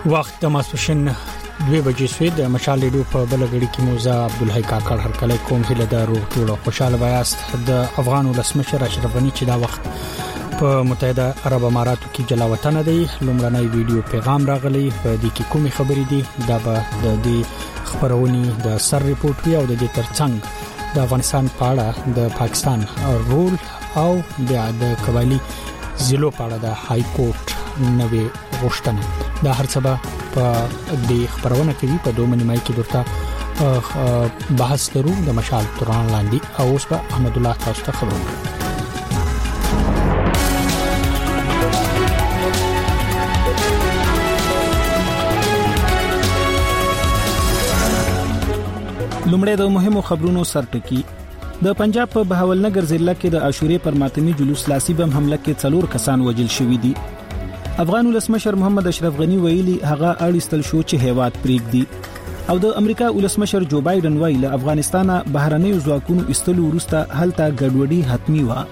وخت د ماسپښین 2 بجې سوی د مشال ریډیو په بلګړی کې موزه عبدالحی کاکړ هرکله کوم هله دارو ټول خوشاله بیاست د افغان ولسمشر اشرف غنی چې دا وخت په متحده عرب اماراتو کې جلا وطن دی لومړنی ویډیو پیغام راغلی په دې کې کومې خبرې دي دا به د دې خبرونې د سر ریپورت وی او د دې ترڅنګ د افغانستان په اړه د پاکستان رول او د قبایلی ضلعو په اړه د های کورټ نوې غوښتنه دا هر څه په دې خبرونه کې په دوه نیمه کې درته بحث لرو د مشال توران لاندې او اوس په احمد الله تاسو ته خبرونه لومړی د مهمو خبرونو سرټکی د پنجاب په بهاولنګر ضلع کې د عاشورې پر ماتمي جلوس لاسي بم حمله کې 4 کسان وژل شوي دي افغان ولسمشر محمد اشرف غنی ویلي هغه اړیستل شو چې هیواد پریږدي او د امریکا ولسمشر جو بایدن ویلي افغانستان بهرنۍ ځواکونو استلو وروسته هلته ګډوډي حتمی و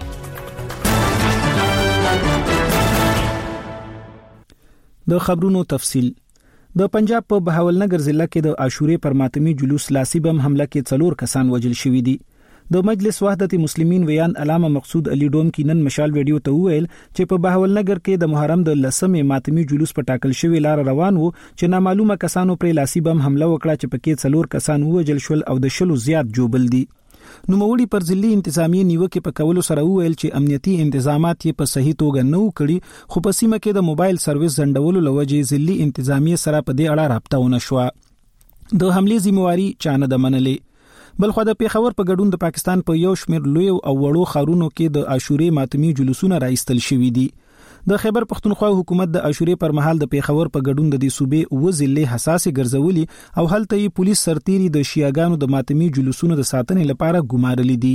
د خبرونو تفصیل د پنجاب په بهاولنګر ضلع کې د عاشورې پر ماتمي جلوس لاسي بم حمله کې 4 کسان وژل شوي دي د مجلس وحدت مسلمین ویان علامه مقصود علي ډوم کې نن مشال ویډیو ته ویل چې په بهاولنګر کې د محرم د 10مې ماتمي جلوس په ټاکل شوی لار روان وو چې نامعلومه کسانو پر لاسي بم حمله وکړه چې پکې 4 کسان وژل شول او د شلو زیات جوبل دي نوموړي پر ځلي انتظامی نیوکه په کولو سره ویل چې امنیتي تنظیمات یې په صحیح توګه نه وکړي خو په سیمه کې د موبایل سرویس ځنډولو لوجې ځلي انتظامی سره په دې اړه رابطه ونه شو د حمله ذمہواری چانه د منلې بلخو د پیښور په ګډون د پاکستان په یو شمېر لوی او وړو خارونو کې د عاشورې ماتمي جلوسونه راایستل شوي دي د خیبر پختونخوا حکومت د عاشورې پر مهال د پیښور په ګډون د دې صوبې وزلې حساسه ګرځولي او هلته یې پولیس سرتيري د شیعاګانو د ماتمي جلوسونو د ساتنې لپاره ګمارلي دي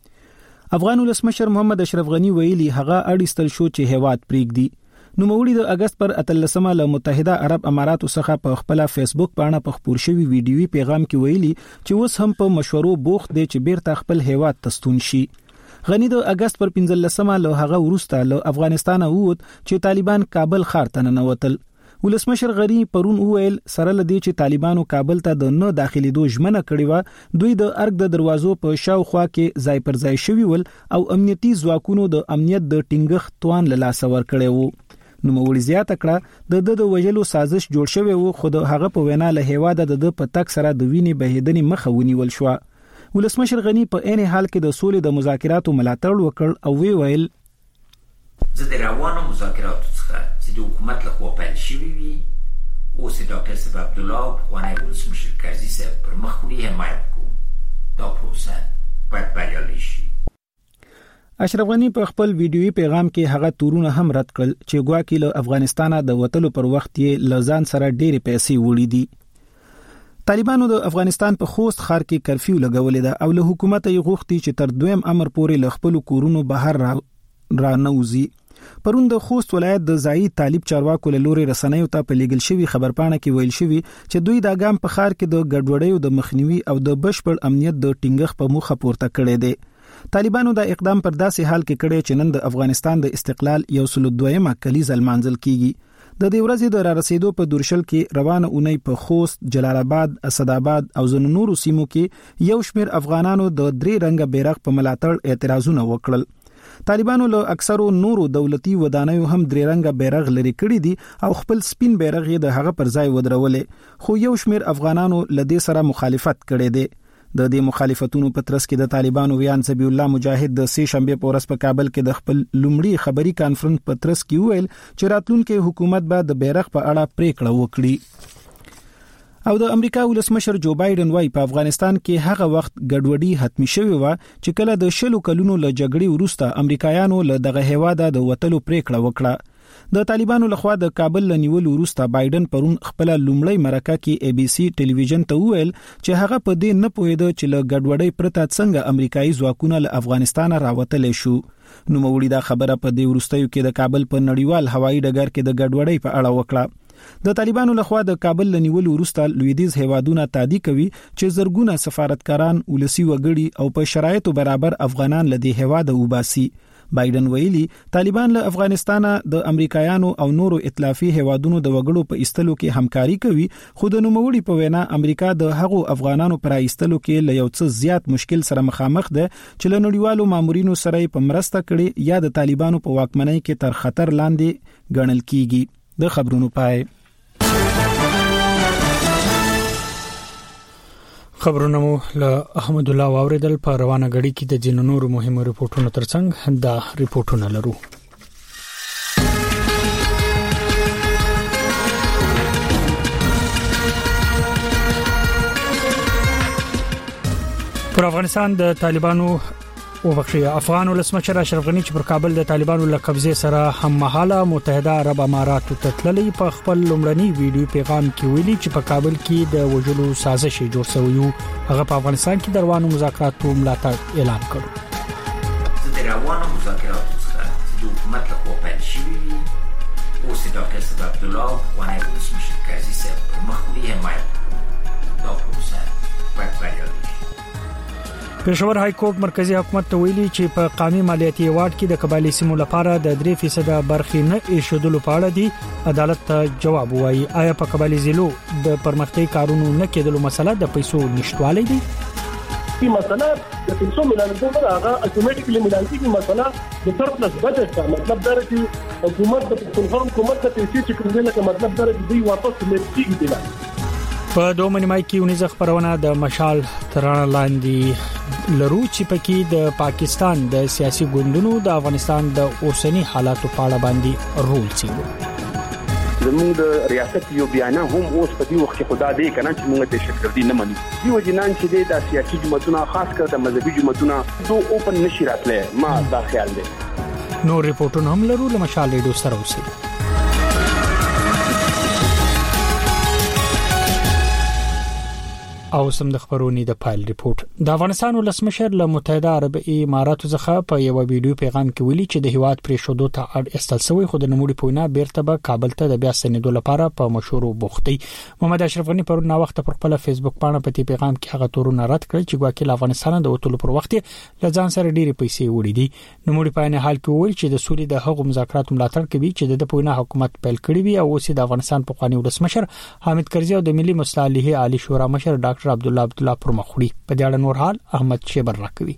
افغان ولسمشر محمد اشرف غنی ویلي هغه اړیستل شو چې هیواد پریږدي نوموړي د اگست پر 13مه له متحده عرب اماراتو څخه په خپل فیسبوک باندې په خبر شوی ویډیوي پیغام کې ویلي چې اوس هم په مشورو بوخت دي چې بیرته خپل هیواد تستون شي غنی د اگست پر 15مه له هغه وروسته له افغانستان ووت چې طالبان کابل ښار ته ننوتل ولسمشر غنی پرون ویل سره لدی چې طالبانو کابل ته د نه داخليدو ژمنه کړې و دوی د ارګ د دروازو په شاوخوا کې ځای پر ځای شوی ول او امنیتي ځواکونو د امنیت د ټینګښت توان له لاس ور کړی وو نوموړي زیاته کړه د وژلو سازش جوړ شوی وو خو د هغه په وینا له هیواده د پتک سره د وینې بهیدنې مخه ونیول شو ولسمشر غنی په عین حال کې د سولې د مذاکراتو ملاتړ وکړ او ویل زه د روانو مذاکراتو څخه چې د حکومت له خوا پیل شوي وي اوس ډاکټر صاحب عبدالله پخوانی ولسمشر کرزي صاحب پر مخ وړي حمایت کوو دا پروسه باید بریالۍ شي اشرف غنی په خپل ویډیوي پیغام کې هغه تورونه هم رد کړل چې ګواکې له افغانستان د وټلو پر وخت یې لزان سره ډېرې پیسې وړي دي طالبانو د افغانستان په خوست ښار کې کرفیو لګولې ده او له حکومت یې غوښتي چې تر دویم امر پورې له خپل کورونو بهر را نوځي پرون د خوست ولایت د ځای طالب چارواکو له لوري رسنیو ته په لیګل شوی خبرپاڼه کې ویل شوی چې دوی د ګام په ښار کې د ګډوډیو د مخنیوي او د بشپړ امنیت د ټینګښ په موخه پورته کړی دی طالبانو دا اقدام پر داسې حال کې کړی چې نن د افغانستان د استقلال 102مه کلیزه لمانځل کیږي د دې ورځې د رارسېدو په دورشل کې روانه اونۍ په خوست جلال آباد اسداباد او ځینو نورو سیمو کې یو شمېر افغانانو د 3 رنګه بیرغ په ملاتړ اعتراضونه وکړل طالبانو له اکثرو نورو دولتي ودانیو هم 3 رنګه بیرغ لري کړی دي او خپل سپین بیرغ یې د هغه پر ځای ودرولې خو یو شمېر افغانانو لدې سره مخالفت کړی دی د دې مخالفتونو په ترڅ کې د طالبانو ویان سبی الله مجاهد د سه شنبه په ورځ په کابل کې د خپل لومړي خبري کانفرنس په ترڅ کې ویل چې راتلونکي حکومت به د بیرغ په اړه پریکړه وکړي او د امریکا ولسمشر جو بایدن وايي په افغانستان کې هغه وخت ګډوډي حتمی شوی و چې کله د شلو کلونو له جګړې وروسته امریکایانو له دغه هیواده د وټلو پریکړه وکړه د طالبانو لخوا د کابل لنیول وروسته بایدن پرون خپل لومړی مرکه کې اي بي سي ټلویزیون ته ویل چې هغه په دې نه پوهیده چې له ګډوډۍ پرته څنګه امریکایي ځواکونه له افغانستان راوتل شو نوموړي دا خبره په دې وروستیو کې د کابل په نړیوال هوایي ډګر کې د ګډوډۍ په اړه وکړه د طالبانو لخوا د کابل لنیول وروسته لویدیز هیوادونه تادی کوي چې زرګونه سفارتکاران ولسی وګړي او په شرایطو برابر افغانان لدی هیواده وباسي بایدن ویلي طالبان له افغانستان د امریکایانو او نورو ائتلافي هیوادونو د وګړو په ایستلو کې همکاري کوي، خو د نوموړي په وینا امریکا د هغو افغانانو پر ایستلو کې له یو څه زیات مشکل سره مخامخ ده چې له نړیوالو مامورینو سره په مرسته کړي یا د طالبانو په واکمنۍ کې تر خطر لاندې ګڼل کیږي. د خبرونو پای. خبرونه مو له احمد الله واوریدل. په روانه غړي کې د جنونو نورو مهمو ریپورتونو ترڅنګ دا ریپورتونه لرو. پر افغانستان د طالبانو افغان ولسمشر اشرف غنی چې پر کابل د طالبانو له قبضه سره هم مهاله متحده عرب اماراتو ته تللی، په خپل لومړني ویډیو پیغام کې ویلي چې په کابل کې د وژلو سازش جوړ شوی، هغه په افغانستان کې د روانو مذاکراتو ملاتړ اعلان کړ. د روانو مذاکراتو څخه د حکومت له خوا پیل شوی او د ډاکټر صاحب عبدالله افغاني ولسمشر قاضي صاحب پر مخ وړي حمایت دا پروسه باید بریالۍ شي. پېښور های کورټ مرکزی حکومت ته ویلي چې په قومي مالیاتي ایوارډ کې د قبایلی سیمو لپاره د 3% برخې نه ایښودلو په اړه دی عدالت ته جواب وایي. آیا په قبایلی ضلعو د پرمختګ کارونو نه کېدلو مسله د پیسو نشټوالی دی؟ کی مسله د پیسو ملانځو هغه اتوماتیکلی ملانځي کی مسله د سرپلس بجټ کا مطلب دا دی حکومت د پښتونخوا حکومت ته پیسې چې کوم نه مطلب دا دی دوی واپس لېږي دي. په دوه منمای کې ونیزه خبرونه د مشال ترانه لاندې لرو چې پکې د پاکستان د سیاسي ګوندونو د افغانستان د اوسنی حالاتو په اړه باندې رول څیړو. زموږ د ریاست یو بیان هم اوس په دې وخت کې خدا دې کنه چې موږ د شکردي نه منو. دی وجنان چې د سیاسي جماعتونو خاص کر د مذهبي جماعتونو دوه اوپن نشي راتله ما دا خیال دی. نو ریپورتونه هم لرو له مشال ریډیو سره اوسئ. او سم د خبرونې د فایل ریپورت. د افغانستان ولسمشر له متحده عرب اماراتو څخه په یو ویډیو پیغام کې ویلي چې د هیواد پرې شودو ته اړ استل شوی، خو د نموړي پوینا بیرته به کابل ته د بیا ستنېدو لپاره په مشورو بوختي. محمد اشرف غنی پرون نا وخت پر خپل فیسبوک باندې په پیغام کې هغه تورونه رد کړ چې ګواکې له افغانستان د وټولو پر وخت له ځان سره ډېری پیسې وړي دي. نموړي په نه حال کې ویل چې د سولې د هغو مذاکراتو ملاتړ کوي چې د پوینا حکومت پیل کړی وي او اوس د افغانستان په قانوني ولسمشر حامد کرزي او د ملي مصالحې عالی شورا مشر ډاکټر عبدالله پر مخوړي. په دې اړه نور حال احمد شیبر راکوي.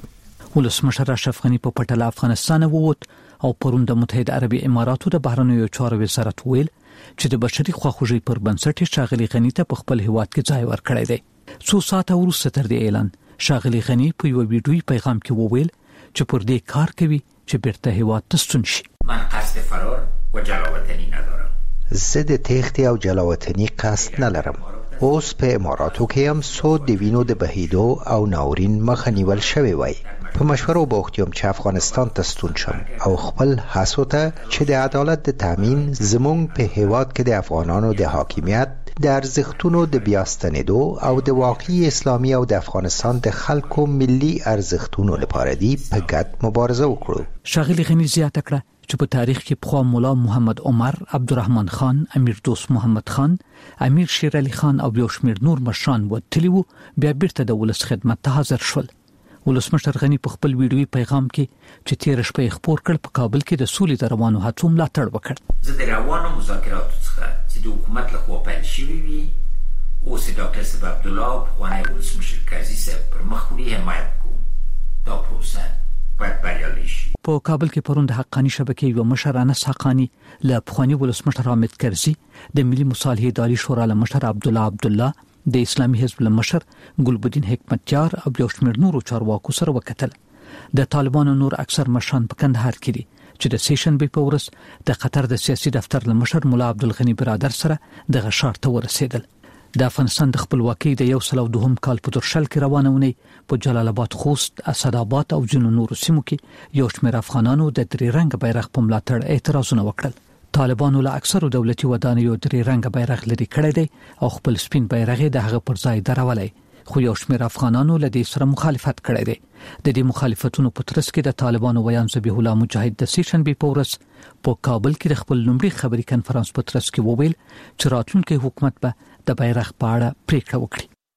ولسمشر اشرف غنی په پټه افغانستان ووت او پرون د متحده عربي اماراتو د بهرنیو چارو وزارت ویل چې د بشري خواخوږي پر بنسټ شاغلي غنی ته په خپل هیواد کې ځای ورکړی دی. څو ساعته وروسته تر دې اعلان شاغلي غنی په یو ویډیوي پیغام کې وویل چې پر دې کار کوي چې بیرته هیواد ته ستون شي. من قصد فرار و جلاوطنی ندارم. زه د تېښتې او جلاوطنی قصد نه لرم. اوس په اماراتو کې هم سود د وینو د بهیدو او ناورین مخه نیول شوی وای. په مشورو بوختیم چې افغانستان ته ستون شم او خپل هڅو ته چې د عدالت د تامین زموږ په هیواد کې د افغانانو د حاکمیت د ارزښتونو د بیا ستنېدو او د واقعي اسلامي او د افغانستان د خلکو ملي ارزښتونو لپاره دی په ګډ مبارزه وکړو. شاغلي غنی زیاته کړه چې په تاریخ کې پخوا مولا محمد عمر، عبدالرحمن خان، امیر دوست محمد خان، امیر شیر علي خان او یو شمېر نور مشران وتلي وو، بیا بیرته د ولس خدمت ته حاضر شول. ولسمشر غنی په خپل ویډیوي پیغام کې چې تیر شپه خبر کړ په کابل کې د سولې د روانو هڅو ملاتړ وکړ. زه د روانو مذاکراتو څخه چې د حکومت له خوا پیل شوی وي اوس د ډاکټر صاحب عبدالله افغاني ولسمشر قاضي صاحب پر مخ وړي حمایت کوو. دا پروسه باید بریالۍ شي. په کابل کې پرون د حقانی شبکې یو مشر انس حقانی له پخوانی ولسمشر حامد کرزي، د ملي مصالحې عالی شورا له مشر عبدالله، د اسلامي حزب له مشر ګلبدین حکمتیار او یو شمېر نورو چارواکو سره وکتل. د طالبانو نور اکثر مشران په کندهار کې دي چې د سیشن به په ورځ د قطر د سیاسي دفتر له مشر مولا عبدالغنی برادر سره د غشار ته ورسېدل. د افغانستان د خپلواکۍ د 102 کال په ترشل کې روانونه په جلال آباد، خوست، اسداباد او جنو نورو سیمو کې یو شمېر افغانانو د درې رنګ بیرغ په ملاتړ اعتراضونه وکړل. طالبانو له اکثرو دولتي ودانیو درې رنګ بیرغ لري کړی دی او خپل سپین بیرغ د هغه پر ځای درولای، خو یو شمېر افغانانو له دې سره مخالفت کړی دی. د دې مخالفتونو په ترڅ کې د طالبانو ویان ذبیح الله مجاهد د سیشن به په ورځ په کابل کې د خپل لومړي خبري کانفرنس په ترڅ کې وویل چې راتلونکي حکومت به د بیرغ په اړه پریکړه وکړي.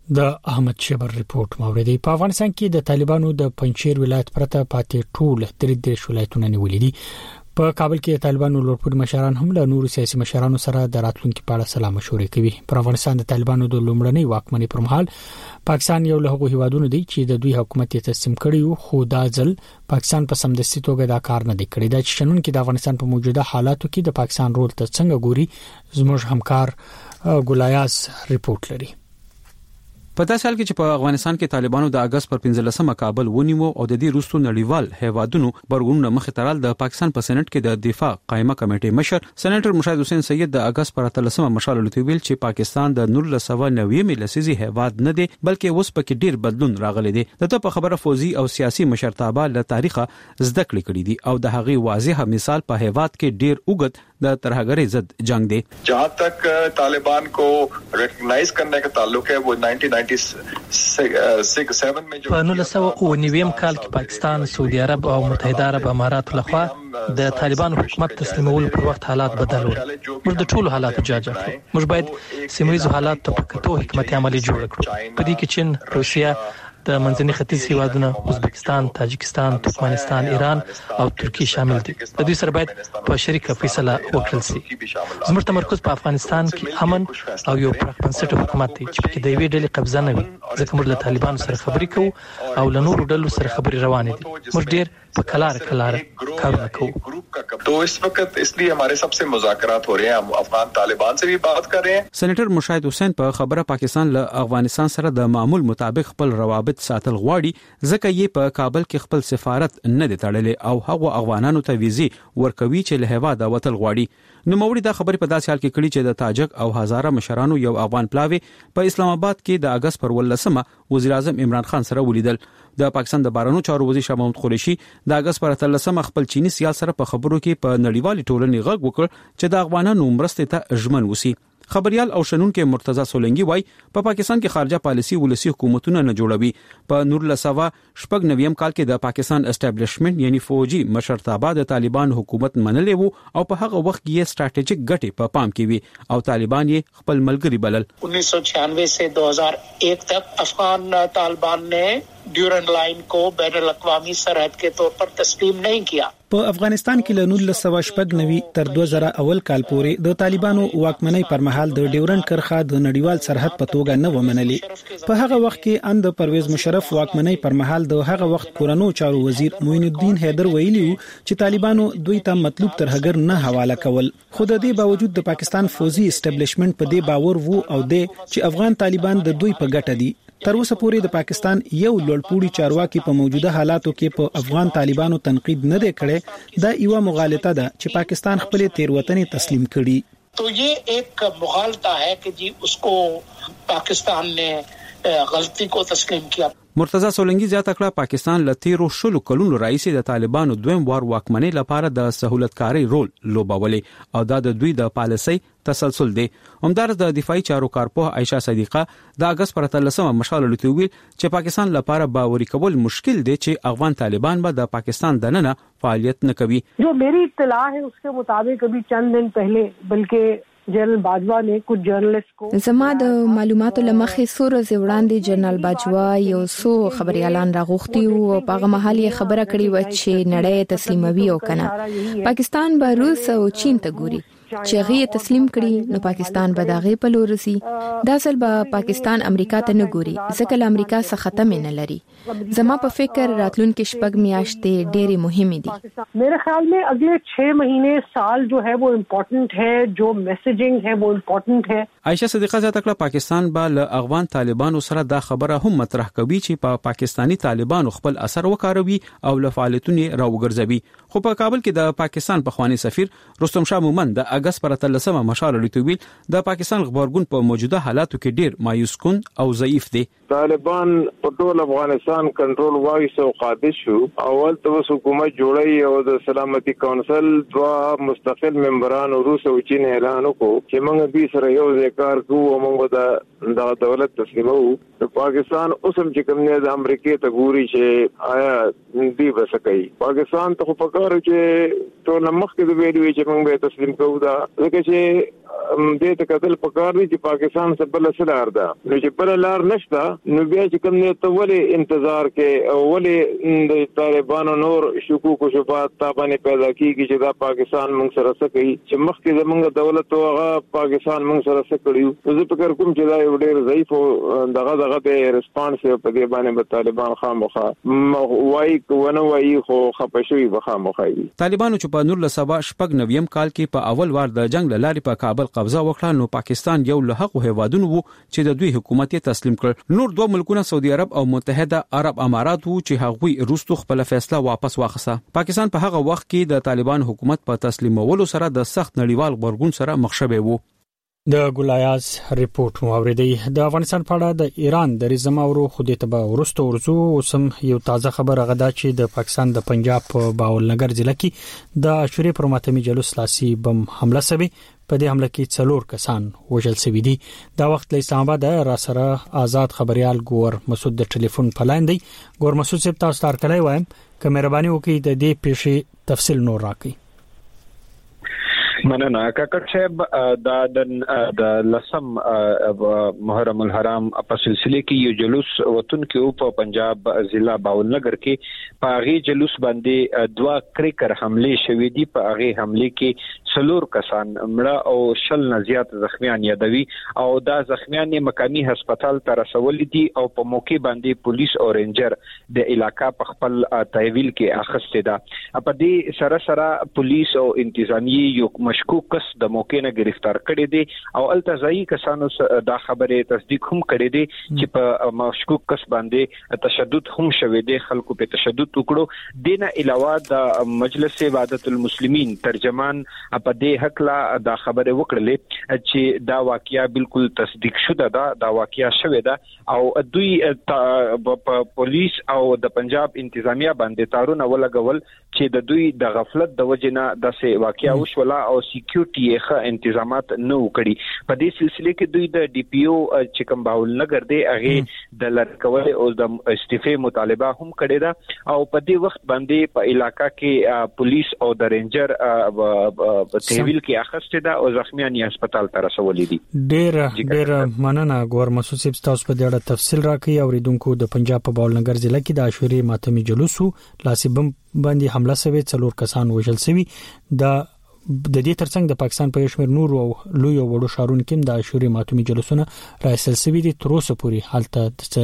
د احمد شبر ریپورت موریدي. په افغانستان کې د طالبانو د پنځیر ولایت پرته پاتې ټول 33 ولایتونه نیولې دي. په کابل کې طالبانو لوړپوړي مشران هم له نورو سیاسي مشرانو سره د راتلونکو په اړه سلا مشورې کوي. پر افغانستان د طالبانو د لومړنۍ واکمنۍ پر مهال پاکستان یو له هغو هیوادونو دی چې د دوی حکومت یې تسلیم کړی، خو دا ځل پاکستان په سمدستي توګه دا کار نه دی کړی. دا چې شنن کې د افغانستان په موجوده حالاتو کې د پاکستان رول ته څنګه ګوري، زموږ همکار ګلایاس ریپورت لري. په داسې حال کې چې په افغانستان کې طالبانو د اگست پر 15مه کابل ونیو او د دې وروسته نړیوال هیوادونو برګونو مخې ترال د پاکستان په سېنات کې د دفاع قائمه کمیټې مشر سېنیټر مشاهد حسین سید د اگست پر 13مه مشال لوتویل چې پاکستان د 1990 لسیزي هیواد نه دی بلکې اوس پکې ډیر بدلون راغلی دی. دته په خبره فوزي او سیاسي مشرتابه له تاریخه زده کړې کړې دي او د هغې واضح مثال په هیواد کې ډیر اوږد د ترهګرۍ ضد جنگ دی. जहां तक तालिबान को रिकॉग्नाइज करने का ताल्लुक है वो 1997 में जो 1990 کال کې پاکستان، سعودي عرب او متحده عرب امارات لخوا د طالبان حکومت تسلیمول پر وخت حالات بدل ول. موږ د ټولو حالاتو جاج اخلو. موږ باید سیمایي حالات ته په کتو حکمت عملی جوړ کړو. په دې کې چین، روسیا، د منځني ختیځ هیوادونه، ازبکستان، تاجکستان، ترکمنستان، ایران او ترکیه شامل دي. د دوی سره باید په شریکه فیصله وکړل شي. زموږ تمرکز په افغانستان کې امن او یو پرانسټ حکومت دی چې په دوی ډلې قبضه نه وي. ځکه موږ له طالبان سره خبرې کوو او له نورو ډلو سره خبرې روانې دي. موږ ډیر په کلار کارونه کوو. तो इस वक्त इसलिए हमारे सबसे मुज़ाकरात हो रहे हैं. हम अफगान तालिबान से भी बात कर रहे हैं. سېنیټر مشاهد حسین په خبره پاکستان له افغانستان سره د معمول مطابق خپل روابط ساتل غواړي ځکه یې په کابل کې خپل سفارت نه دی تړلی او هغه افغانانو ته ویزي ورکوي چې له هیواده وتل غواړي. نو موري دا خبرې په داسې حال کې کړي چې د تاجک او هزاره مشرانو یو افغان پلاوی په اسلام آباد کې د اگست پر 18مه وزیر اعظم عمران خان سره ولیدل. د پاکستان د بهرنیو چارو وزیر شاه محمود قریشي د اگست پر 13مه خپل چینی سیال سره په خبرو کې په نړیوالې ټولنې غږ وکړ چې د افغانانو مرستې ته ژمن وسی. خبريال او شنونکو مرتضی سولنګي وای په پاکستان کې خارجه پالیسی ولسی حکومتونه نه جوړوي. په 1999 کال کې د پاکستان اسټابلیشمنت یعنی فوجي مشرتابه د طالبان حکومت منلې وو او په هغه وخت کې سټریټیجیک ګټې په پام کې وي او طالبان یې خپل ملګری بلل. 1996 से 2001 तक अफगान तालिबान ने ड्यूरन लाइन को बैन अल-अक़वामी सरहद के तौर पर तस्लीम नहीं किया. په افغانستان کې له 1990 تر 2000 اول کال پورې د طالبانو واکمنۍ پر مهال د ډیورن کرخه د نړیوال سرحد په توګه نه ومنلې. په هغه وخت کې اند پرویز مشرف واکمنۍ پر مهال د هغه وخت کورونو چارو وزیر معین الدین حیدر ویلي چې طالبانو دوی ته مطلوب ترهګر نه حواله کول. خو د دې باوجود د پاکستان فوجي اسټابلیشمنت په دې باور وو او د چې افغان طالبان د دوی په ګټه دي. تر اوسه پورې د پاکستان یو لوړپوړي چارواکي په موجوده حالاتو کې په افغان طالبانو تنقید نه دی کړی. دا یو مغالطه ده چې پاکستان خپل تیروتنې تسلیم کړي. तो ये एक मुगालता है कि जी उसको पाकिस्तान ने गलती को तस्लीम किया. مرتضی سولنګي زیاته کړه پاکستان له 13 کلونو راځي د طالبانو دویم وار واکمنۍ لپاره د سہولتکاري رول لوبولې او دا د دوی د پالیسۍ تسلسل دی. همدارس د دفاعي چارو کارپوه عائشہ صدیقه د اگست پر 13مه مشال لوتویل چې پاکستان لپاره باوري کول مشکل دی چې افغان طالبان به د پاکستان دننه فعالیت نه کوي. جو میری اطلاع ہے اس کے مطابق ابھی چند دن پہلے بلکہ جنرال باجوا نے کچھ جرنلسٹ کو زما د معلوماتو لمخې سور زوړاندې جنرال باجوا یو څو خبري اعلان راغوښتي او په هغه محل یې خبره کړې و چې نړۍ تسلیموي او کنه پاکستان به روس او چین ته ګوري چې غي تسلیم کړي نو پاکستان به داغه په لور سي. دا اصل به پاکستان امریکا ته نه ګوري ځکه له امریکا څخه ختم نه لري. زما په فکر راتلونکي شپږ میاشتې ډېری مهمه دي. میرے خیال میں اگلے 6 مہینے سال جو ہے وہ امپورٹنٹ ہے، جو میسیجنگ ہے وہ امپورٹنٹ ہے. عائشہ صدیقه زیاته کړه پاکستان به له افغان طالبانو سره دا خبره هم مطرح کوي چې په پاکستانی طالبانو خپل اثر وکاروي او له فعالیتونو راوګرځوي. خو په کابل کې د پاکستان پخوانی سفیر رستم شاه مومند د اگست پر 13مه مشال لوتویل د پاکستان خبرګون په موجوده حالاتو کې ډیر مایوس کن او ضعیف دي. طالبان په ټول افغانستان کنټرول واغیسته او قادر شو. اول ته حکومت جوړی او د سلامتی کونسل دوا مستقل ممبران روس او چین اعلان وکړو چې موږ به سره یو ځکار کوو او موږ د دولت تسلیمو. پاکستان اوسم چې کوم نه د امریکای ته ګوري چې آیا دی وسکای. پاکستان ته په کار چې ټول مخکې د ویډیو چې موږ به تسلیم کوو دا ځکه چې دې ته کتل پکار دي چې پاکستان څخه بل څه لار ده نو چې بل لار نشته نو بیا چې کوم نه ته ولې انتظار کې او ولې د طالبانو نور شکوک او شبهات تابانه پیدا کیږي چې دا پاکستان موږ سره څه کوي چې مخکې زمونږ دولت او هغه پاکستان موږ سره څه کړیو زه فکر کوم چې دا یو ډېر ضعیف او دغه به ریسپانس په دې باندې به طالبان خامخا وایي کوونه وایي خو خپشوي بخامخا دي طالبانو چې په 1999 کال کې په اول وار د جنگ لاري په کابل قبضه وکړه نو پاکستان یو له حق هیوادونو وو چې د دوی حکومت تسلیم کړ نور دوه ملکونه سعودي عرب او متحده عرب امارات وو چې هغوی روسو خپل فیصله واپس واخیسته پاکستان په هغه وخت کې د طالبان حکومت په تسلیمولو سره د سخت نړیوال غبرګون سره مخ شوی وو د ګولایاز ریپورت موریدي د افغانستان په اړه د ایران د رزماورو خودي تبع ورستو ورزو اوسم یو تازه خبره غدا چې د پاکستان د پنجاب په باولنګر ضلع کې د عاشوري پر ماتمي جلوس لاسي بم حمله سوي په دې حمله کې 4 کسان وژل شوي دي دا وخت له اسلام آباد را سره آزاد خبريال ګور مسعود د ټلیفون پلاندي ګور مسعود صاحب تاسو تار کړی وایم چې مهرباني وکړئ د دې پیښې تفصیل نور راکړئ مننه کاکړ صاحب د لسم محرم الحرام په سلسله کې یو جلوس وطن کې په پنجاب ضلع باولنګر کې په هغه جلوس باندې دوا کریکر حمله شوې دي په هغه حمله کې 4 کسان مړه او 20 نه زیات زخمیان یادوي او دا زخمیان مقامی هسپتال ته رسول دي او په موقع باندې پولیس او رینجر د علاقې په خپل تحویل کې اخیسته ده په دې سره پولیس او انتظامی یو مشکوک کس د موقع نه گرفتار کړي دي او التزائی کسانو دا خبره تصدیق هم کړي دي چې په مشکوک کس باندې تشدد هم شوه دي خلکو په تشدد وکړو دینه علاوه د مجلس وحدت المسلمین ترجمان په دې حق لا دا خبره وکړلې چې دا واقعیا بالکل تصدیق شوه دا واقعیا شوه ده او دوی پولیس او د پنجاب انتظامیه باندې تارونه ولګول چې د دوی د غفلت د وجنه د واقعیا وشولا او سکیورټي ښه انتظامات نه وکړي په دې سلسله کې دوی د ډي پی او چې کوم باولنګر دی هغه د لړکول او د استعفاء مطالبه هم کړې ده او په دې وخت باندې په علاقې کې پولیس او د رینجر په تحویل کې اخیسته ده او زخمیان یې هسپتال ته رسولې دي ډېر مننه ګور مسعود صاحب تاسو په دې اړه تفصیل راکړئ او ریدونکو د پنجاب په باولنګر ضلع کې د عاشوري ماتمي جلوسو لاسي بم باندې حمله شوه 4 کسان وژل شوي د دې ترڅنګ د پاکستان په شمیر نور او لوی او وړو شهرونو کې د عاشوري ماتمي جلوسونه راځل شوي دي تر اوسه پورې حالت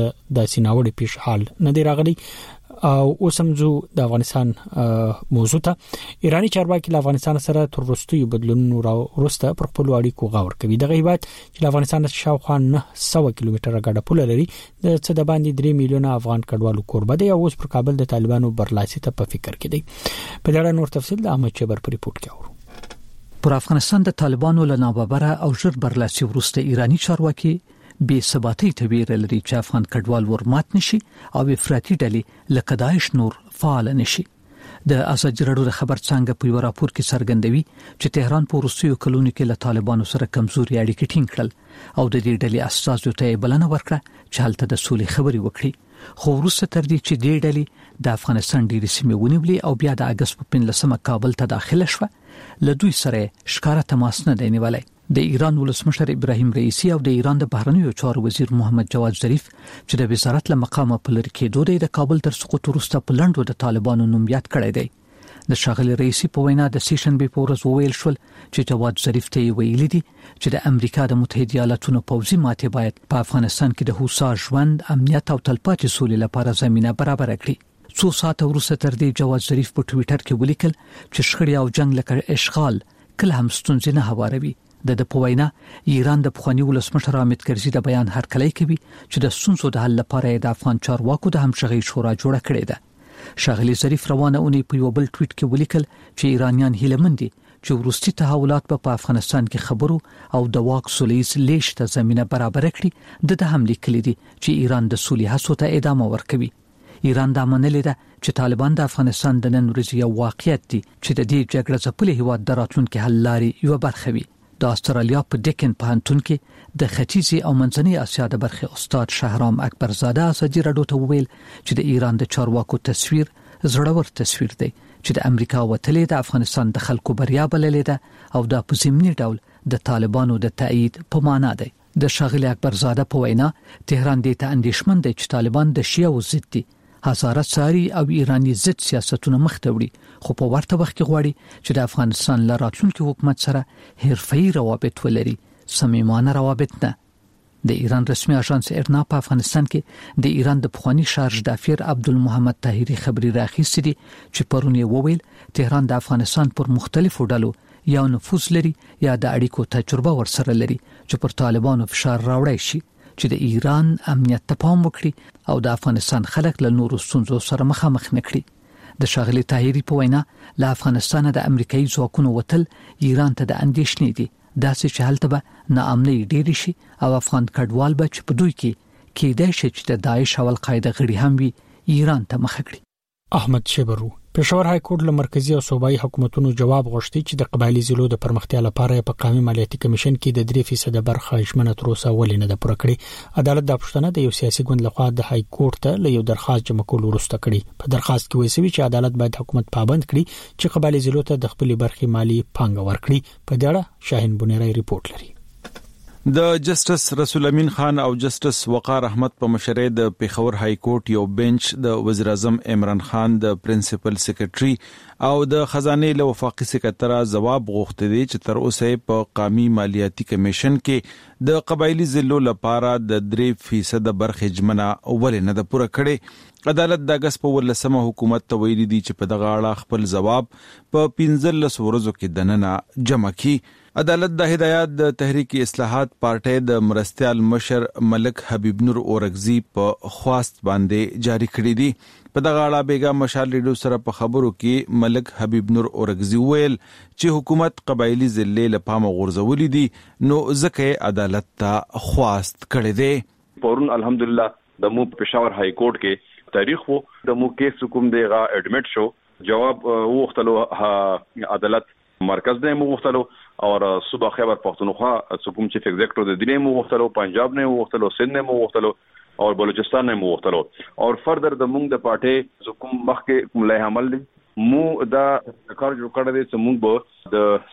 د سیناوړي پیښ حال نه دی راغلی او اوسمزو د افغانستان موضوع ته ایرانی چارواکي له افغانستان سره تر وروستیو بدلونونو وروسته پر خپل اړیکو غور کوي د غیبت چې افغانستان شاوخوا 900 کیلومتره غاډه پوله لري د څه د باندې 3 میلیونه افغان کډوالو کوربه دی او اوس پر کابل د طالبانو برلاسي ته په فکر کې دی په اړه نور تفصیل د احمد چبر په ریپورت کې اورو پر افغانستان د طالبانو له ناببره او ژر برلاسي وروسته ایرانی چارواکي بې ثباتۍ ته ویره لري چې افغان کډوال ورمات نشي او افراطي ډلې لکه داعش نور فعال نشي د ازادي راډیو د خبر څنګه په یو راپور کې څرګندوي چې تهران په وروستیو کلونو کې له طالبانو سره کمزوري اړیکې ټینګ کړل او د دې ډلې اساسو ته بلنه ورکړه چې هلته د سولې خبرې وکړي خو وروسته تر دې چې دې ډلې د افغانستان ډېرې سیمې ونیولې او بیا د اگست په 15 کابل ته داخله شوه له دوی سره ښکارا تماس نه دی نیولای د ایران ولسمشر ابراهیم رئیسی او د ایران د بهرنیو چارو وزیر محمد جواد ظریف چې د وزارت له مقامه په لری کېدو د کابل تر سقوط وروسته په لندو د طالبانو نوم یاد کړی دی د شاغلي رئیسی په وینا د سیشنبه په ورځ وویل شول چې جواد ظریف ته ویلي دي چې د امریکا د متحده ایالاتونو پوځي ماتې باید په افغانستان کې د هوسا ژوند امنیت او تلپاتې سولې لپاره زمينه برابر کړي څو ساعته وروسته تر دې جواد ظریف په ټوئیټر کې ولیکل چې شخړې او جنگ لکه اشغال کله هم ستونزې نه هواروي د پوینا ایران د پخوانی ولسمشر حامد کرزي د بیان هرکلی کوي چې د ستونزو د حل لپاره د افغان چارواکو د همغږي شورا جوړه کړې ده شاغلي ظریف روانه اونۍ په یو بل ټویټ کې ولیکل چې ایرانیان هیله مند دي چې ورستي تحولات په افغانستان کې خبرو او د واک سولیز لیش ته زمينه برابر کړي د هم لیکلي دي چې ایران د سولې هڅو ته ادامه ورکوي ایران دا منلې ده چې طالبان د افغانستان د نن ورځې یو واقعیت دي چې د دې جګړې ځپلې هیواد د راتلونکي حل لارې یو برخه وي د استرالیا په ډیکن پوهنتون کې د ختیځي او منځنۍ اسیا د برخې استاد شهرام اکبرزاده ازادي راډیو ته وویل چې د ایران د چارواکو تصویر زړور تصویر دی چې د امریکا وتلې د افغانستان د خلکو بریا بللې ده او د پوزیمنی ډول د طالبانو د تایید په معنا دی. د ښاغلي اکبرزاده په وینا تهران د ته اندیشمن دی چې طالبان د شیعو ضد دي، هزاره ساری او ایرانی ضد سیاستونه مخ ته وړي، خو په ورته وخت کې غواړي چې د افغانستان له راتلونکي حکومت سره حرفي روابط ولري، صمیمانه روابط نه. د ایران رسمي اژانس ارنا په افغانستان کې د ایران د پخوانی شارژ دافیر عبدالمحمد طاهری خبري راخیستي دي چې پرونی وویل تهران د افغانستان پر مختلفو ډلو یا نفوذ لري یا د اړیکو تجربه ورسره لري چې پر طالبانو فشار راوړی شي چې د ایران امنیت ته پام وکړي او د افغانستان خلک له نورو ستونزو سره مخامخ نکړي. د ښاغلي طاهری په وینا له افغانستان د امریکایي ځواکونو وتل ایران ته د اندیشنې دي، داسې چې هلته به ناامنۍ ډېرې شي او افغان کډوال به چې په دوی کې کېدای شي چې د داعش او القاعده غړي هم وي ایران ته مخه کړي. احمد شبرو پېښور های کورټ له مرکزی او صوبایي حکومتونو جواب غوښتي چې د قبایلی ضلعو د پرمختیا لپاره په قومي مالیاتي کمیشن کې د 3% برخه ژمنه تر اوسه ولې نه ده پوره کړې. عدالت د پښتنه د یو سیاسي ګوند لخوا د های کورټ ته له یو درخواست جمع کول وروسته کړي. په درخواست کې وایي چې عدالت باید حکومت پابند کړي چې قبایلی ضلعو ته د خپل برخې مالی پانګه ورکړي. په دې اړه شاهین بنيري ریپورت لري. د جسټس رسول امین خان او جسټس وقار احمد په مشرۍ د پیښور های کورټ یو بنچ د وزیر اعظم عمران خان د پرنسپل سیکریټري او د خزانه له وفاقي سکرټرا جواب غوښتي دي چې تر اوسه په قومي مالیاتي کمیشن کې د قبایلی ضلعو لپاره د 3% برخه ژمنه ولې نه ده پوره کړې. عدالت د اگست په 18 حکومت ته ویلي دي چې په دغه اړه خپل جواب په 15 ورځو کې دننه جمع کړي. عدالت د هدایت د تحریک اصلاحات پارټي د مرستيال مشر ملک حبیب نور اورغزی په خواست باندې جاری کړی دي. په دغه اړه بیګا مشال ریډیو سره په خبرو کې ملک حبیب نور اورغزی ویل چې حکومت قبایلی ضلع له پامه غورځولې دي نو ځکه عدالت ته خواست کړی دی. پرون الحمدلله د مو پېښور های کورټ کې تاریخ وو د مو کیس حکم دیغه اډمټ شو جواب وختلو عدالت مرکز نه مو وختلو اور صوبه خیبر پختونخوا حکوم چیف ایگزیکٹو د دینه مو وختلو پنجاب نه وختلو سند نه مو وختلو اور بلوچستان نه مو وختلو اور فردر د مونږ د پارټي حکوم مخ کې کوم لای عمل مو دا کار جوړ کړی دی چې مونږ به د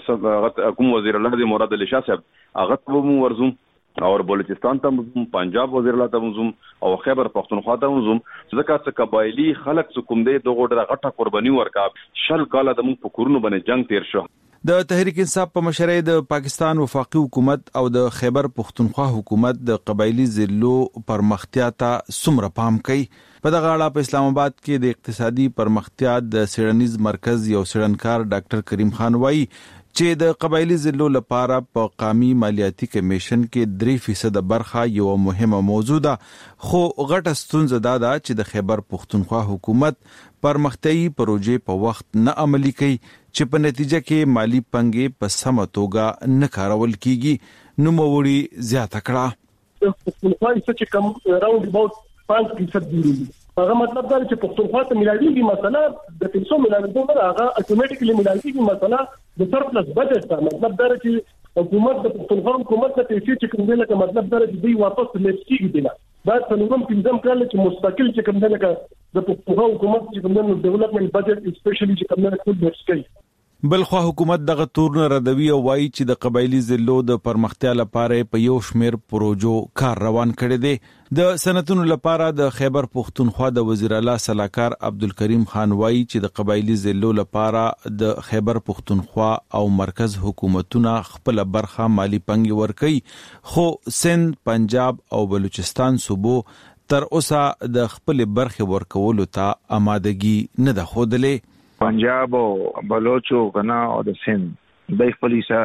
سند حکوم وزیر الله د مراد علي شاه صاحب هغه مو ورزوم اور بلوچستان ته مزوم پنجاب وزیر الله ته مزوم او خیبر پختونخوا ته مزوم ځکه چې قبایلی خلک کوم دی دغه ډېر غټه قرباني ورکا شل کاله د مونږ په کورونو باندې جنگ تیر شو. د تحریک انصاف په مشرۍ د پاکستان وفاقي حکومت او د خیبر پختونخوا حکومت د قبایلی ضلعو پرمختیا ته څومره پام کوي. په دغه اړه په اسلام آباد کې د اقتصادي پرمختیا د سیړنیز مرکز یو سیړنکار ډاکټر کریم خان وایي چې د قبایلی ضلعو لپاره په قومي مالیاتي کمیشن کې 3% برخه یو مهمه موضوع ده، خو غټه ستونزه ده چې د خیبر پختونخوا حکومت پرمختیايي پروژې په وخت نه عملي کوي چې په نتیجه کې مالی پنګې په سمه توګه نه کارول کیږي. نو موړي زیاته کړه پختونخوا چې کوم راوند اباوت 5% دی. هغه مطلب دا چې پختونخوا ته ملایي مسله د پیسو ملایي نه هغه اتوماتیکلی ملایي مسله د سرپلس بجټ ته مطلب دا چې حکومت د پختونخوا حکومت ته پیسې چې کوم دی لکه مطلب دا چې دوی واپس لېږي دي نه دا څنګه پنځم کال چې مستقل چې کوم دی لکه د پختونخوا حکومت چې کوم دی ډیولپمنٹ بجټ اسپیشلی چې کوم دی خپل بچي. بلخوا حکومت دغه تورن ردوی او وایي چې د قبایلی ضلعو د پرمختیا لپاره په یو شمیر پروژو کار روان کړي دي. د سنتونو لپاره د خیبر پختونخوا د وزیر اعلی صلاحکار عبدالکریم خان وایي چې د قبایلی ضلعو لپاره د خیبر پختونخوا او مرکز حکومتونه خپل برخه مالی پنګي ورکړي، خو سند، پنجاب او بلوچستان صوبو تر اوسه د خپل برخه ورکولو ته آمادګي نه ده ښودلې. پنجاب او بلوچو غنا او د سند د خپل حصہ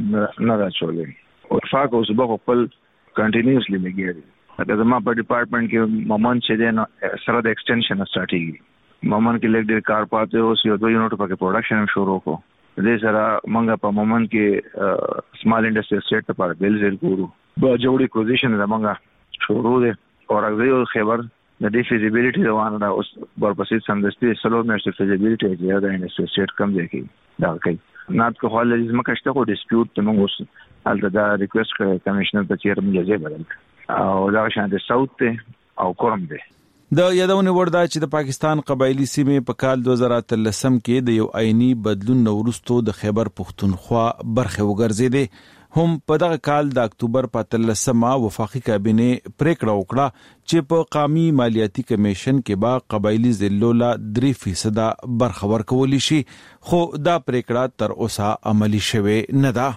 نه راچولې او وفاق او صوبه خپل کنټینیوسلی لګیږي. دا زما په ډپارټمنټ کې مومن چې د سره د ایکسټنشن سټریټي مومن کې لګ ډیر کار پاتې او سیو 2 یونټ په پروډکشن شروع کو. دې سره موږ په مومن کې سمال انډستری سټیټ لپاره بیل زیل کوو به جوړي پوزیشن زمونږه شروع دي او راځي خبر د دې فیزیبিলিټي روانه ده اوس ورپسې سمدستي سلو میاشتې فیزیبিলিټي چې دا انډستری سټیټ کم دی کې دا کوي نات کو حال لازم کشته کو ډیسپیوټ ته موږ اوس هلته دا ریکوست کړ کمشنر ته چیرې موږ یې بدل او دا شان د ساوث ته او کورم دی. د یادونه وردا چې د پاکستان قبایلی سیمې په کال 2013 کې د یو آئینی بدلون وروسته د خیبر پختونخوا برخه وګرځیدې هم په دغه کال د اکتوبر په 13 وفاقي کابینه پریکړه وکړه چې په قومي مالیاتي کمیشن کې با قبایلی ضلعو لا 3% برخه ورکول شي خو دا پریکړه تر اوسه عملی شوه نه ده.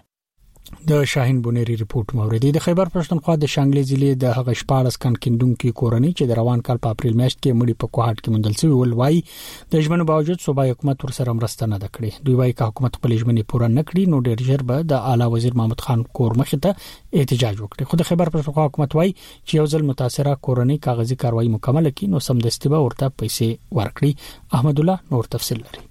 د شاهین بونيري ریپورت موردی د خیبر پښتونخوا د شانګلې ضلع د هغه شپارس کندونکو کورنۍ چې د روان کال په اپریل میاشت کې مړي په کوهاټ کې مندل شوی ولوي د ژمنو باوجود صوبایي حکومت ورسره مرسته نه کړې. دوی وايي چې حکومت خپل ژمنې پوره نه کړې نو ډېر ژر به د اعلی وزیر محمود خان کور مخې ته احتجاج وکړي. خو د خیبر پښتونخوا حکومت وايي چې یو ځل متاثره کورنۍ کاغذي کاروایی مکمل کړي نو سمدستي به ورته پیسې ورکړي. احمد الله نور تفصیل لري.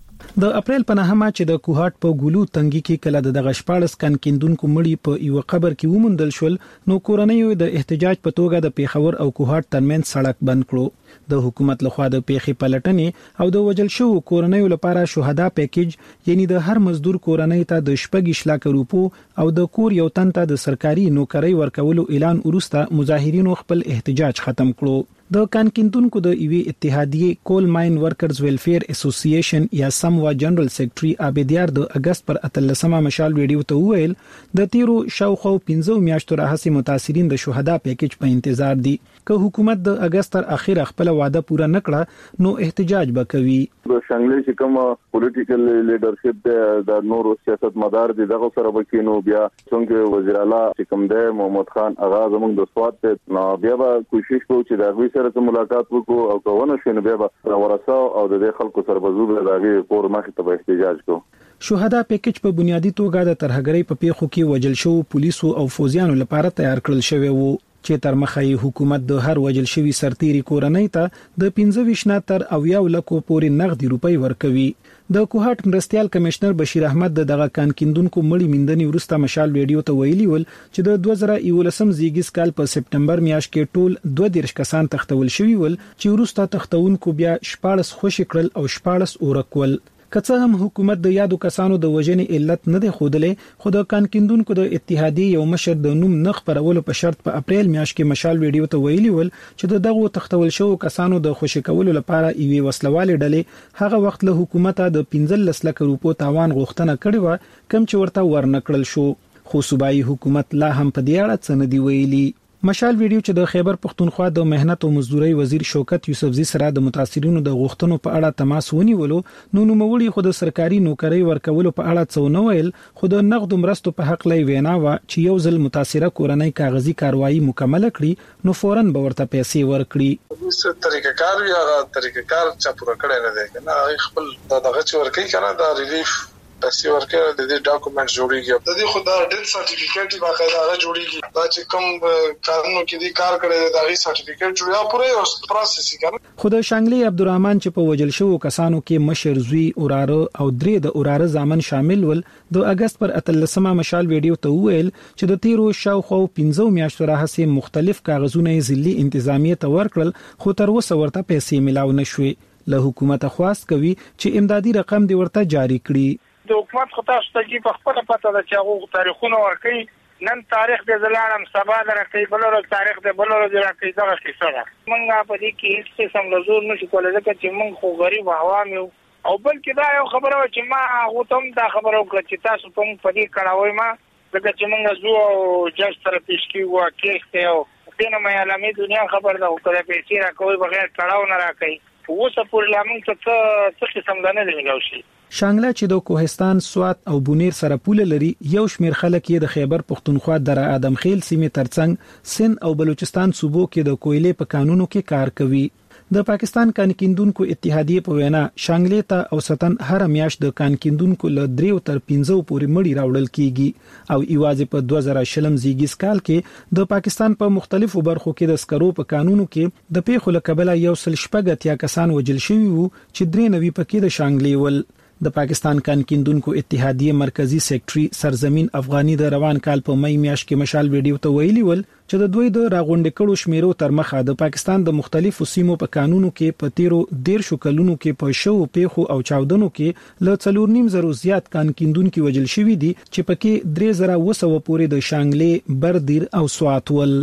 د اپریل په 9 چې د کوهاټ په ګولو تنګي کې کله د غشپاړس کندونکو مړي په یو قبر کې ومندل شول نو کورنۍ د احتجاج په توګه د پیښور او کوهاټ ترمنځ سړک بند کړو. د حکومت لخوا د پیښې پلټنې او د وجل شو کورنۍ لپاره شهدا پیکیج یعنی د هر مزدور کورنۍ ته د 8 لک روپو او د کور یو تن ته د سرکاري نوکری ورکولو اعلان وروسته مظاهرینو خپل احتجاج ختم کړو. د کندونکو د ایوی اتحادیه کول ماین ورکرز ویلفیر اسوسییشن یا سموا جنرال سیکریټری عابدیار د اگست پر 13 مشال ویډیو ته ویل د تیرو شاوخو 15 میاشتو راهسي متاثرین د شهدا پیکیج په انتظار دي. که حکومت د اگست تر اخره خپل وعده پوره نکړه نو احتجاج وکوي. د شانګلې چې کوم پولیټیکل لیډرشپ د نورو سیاست مدار دي دغه سره وکینو بیا څنګه وزیر اعلی چې کوم دی محمود خان اغا زموږ د سواد ته نو بیا به کوشش کوو چې دا غوي سره ملاقات وکړو او کوونه شنو بیا به ورساو او د خلکو سره بزوب دغه کور مخې ته احتجاج کوو. شهدا پیکیج په بنیادی توګه د ترهګرۍ په پیښو کې وجل شو پولیسو او فوجیانو لپاره تیار کړل شوی وو چې تر مخې حکومت د هر وجل شوی سرتيري کورنۍ ته د 15 نه تر 90 لکو پورې نغدي روپۍ ورکوي. د کوهاټ مرستيال کمشنر بشیر احمد دغه کندونکو مړي مندنی ورسته مشال ویډیو ته ویلي ول چې د 2011 زیږیز کال په سپټمبر میاشت کې ټول 22 کسان تختول شوی ول چې ورسته تختونکو بیا 14 خوشی کړل او 14 اورکول. کڅه هم حکومت د یادو کسانو د وژنې علت نه دی خودلې خو د کندونکو د اتحادیه یو مشر د نوم نخ پرولو په شرط په اپریل میاشت کې مشال ویډیو ته ویلي ول چې دغه تختول شو کسانو د خوشی کولو لپاره ایوي وسلواله ډلې هغه وخت له حکومت د 15 لک روپو تاوان غوښتنه کړې و کم چې ورته ورنکړل شو خو صوبایي حکومت لا هم په دې اړه څه نه دی ویلي. مشال ویډیو چې د خیبر پښتونخوا د مهنت او مزدوري وزیر شوکت یوسفزي سره د متاثرینو د غوښتنو په اړه تماس ونیولو نو نوموړي خود سرکاري نوکری ورکولو په اړه څه نه ویل خود نقد مرستو په حق لای وینا و چې یو ځل متاثره کورنۍ کاغذي کاروایی مکمل کړي نو فوراً به ورته پیسې ورکړي. څه طریقه کار یا طریقه کار چې پوره کړی نه دی کنه خپل دغه چې ورکړي کنه دا ریلیف پیسې ورکړه د دې ډاکومنټ جوړیږي د دې خو دا ډیټ سرټیفیکیټ باقاعده هغه جوړیږي دا چې کوم قانونو کې دي کار کړی دا غي سرټیفیکیټ جوړیا پوره پروسس کوي. خو د شانګلې عبدالرحمن چې په وجل شو کسانو کې مشر زوی اوراره او درې د اوراره ځامن شامل ول د اگست پر 13 مشال ویډیو ته ویل چې د تیرو شاوخو 15 میاشتو راهسي مختلف کاغذونه ضلعي انتظامیه ته ورکړل خو تر اوسه ورته پیسې ملاو نشوي. له حکومت خواست کوي چې امدادي رقم دی ورته جاری کړي. د حکومت خو تاسو ته کې په خپل پته ده چې هغه تاریخونه ورکړي نن تاریخ د زلالم سبا درکې بلور تاریخ د بلور درکې دا څه ده مونږه په دې کې هیڅ سم لزور نشو کولای چې مونږ خو غریب عوام یو او بلکې دا یو خبره چې ما هغه تم دا خبره وکړه چې تاسو په دې کړهوي ما دغه چې مونږ زو جج تر پیشکی و کېسته او دنه مې علامه دنیا خبر ده او کړه پیسې راکوي بغیر کړهو نه راکړي اوسه پورې لامل څه قسم نه دی ملوشي. شانګله چې د کوهستان سوات او بونیر سره پوله لري یو شمیر خلک یې د خیبر پښتونخوا در ادم خیل سیمه ترڅنګ سند او بلوچستان صوبو کې د کویلې په قانونو کې کار کوي. د پاکستان کانکیندونکو اتحادیه په وینا شانګلې ته اوسطن هر میاشت د کانکیندونکو له 3 تر 15 پورې مړي راوړل کیږي او ایوازې په 2000 زیږیز کال کې د پاکستان په مختلفو برخو کې د سکرو په قانونو کې د پیښو لکبله یو سل شپږ کسان وجل شوي وو چې 93 پکې د شانګلې ول. د پاکستان کانکیندونکو اتحادیه مرکزی سیکریټری سرزمین افغانی د روان کال په مې میاشت کې مشال ویډیو ته ویلي ول چې د دوی د راغونډ کړو شمیرو تر مخه د پاکستان د مختلفو سیمو په قانونو کې په تیرو 13 کلونو کې په شو پیښو او چاودنو کې ل 4.5 زیات کانکیندونکو وجل شوي دي چې پکې 3000 پورې د شانګلې بردیر او سوات ول.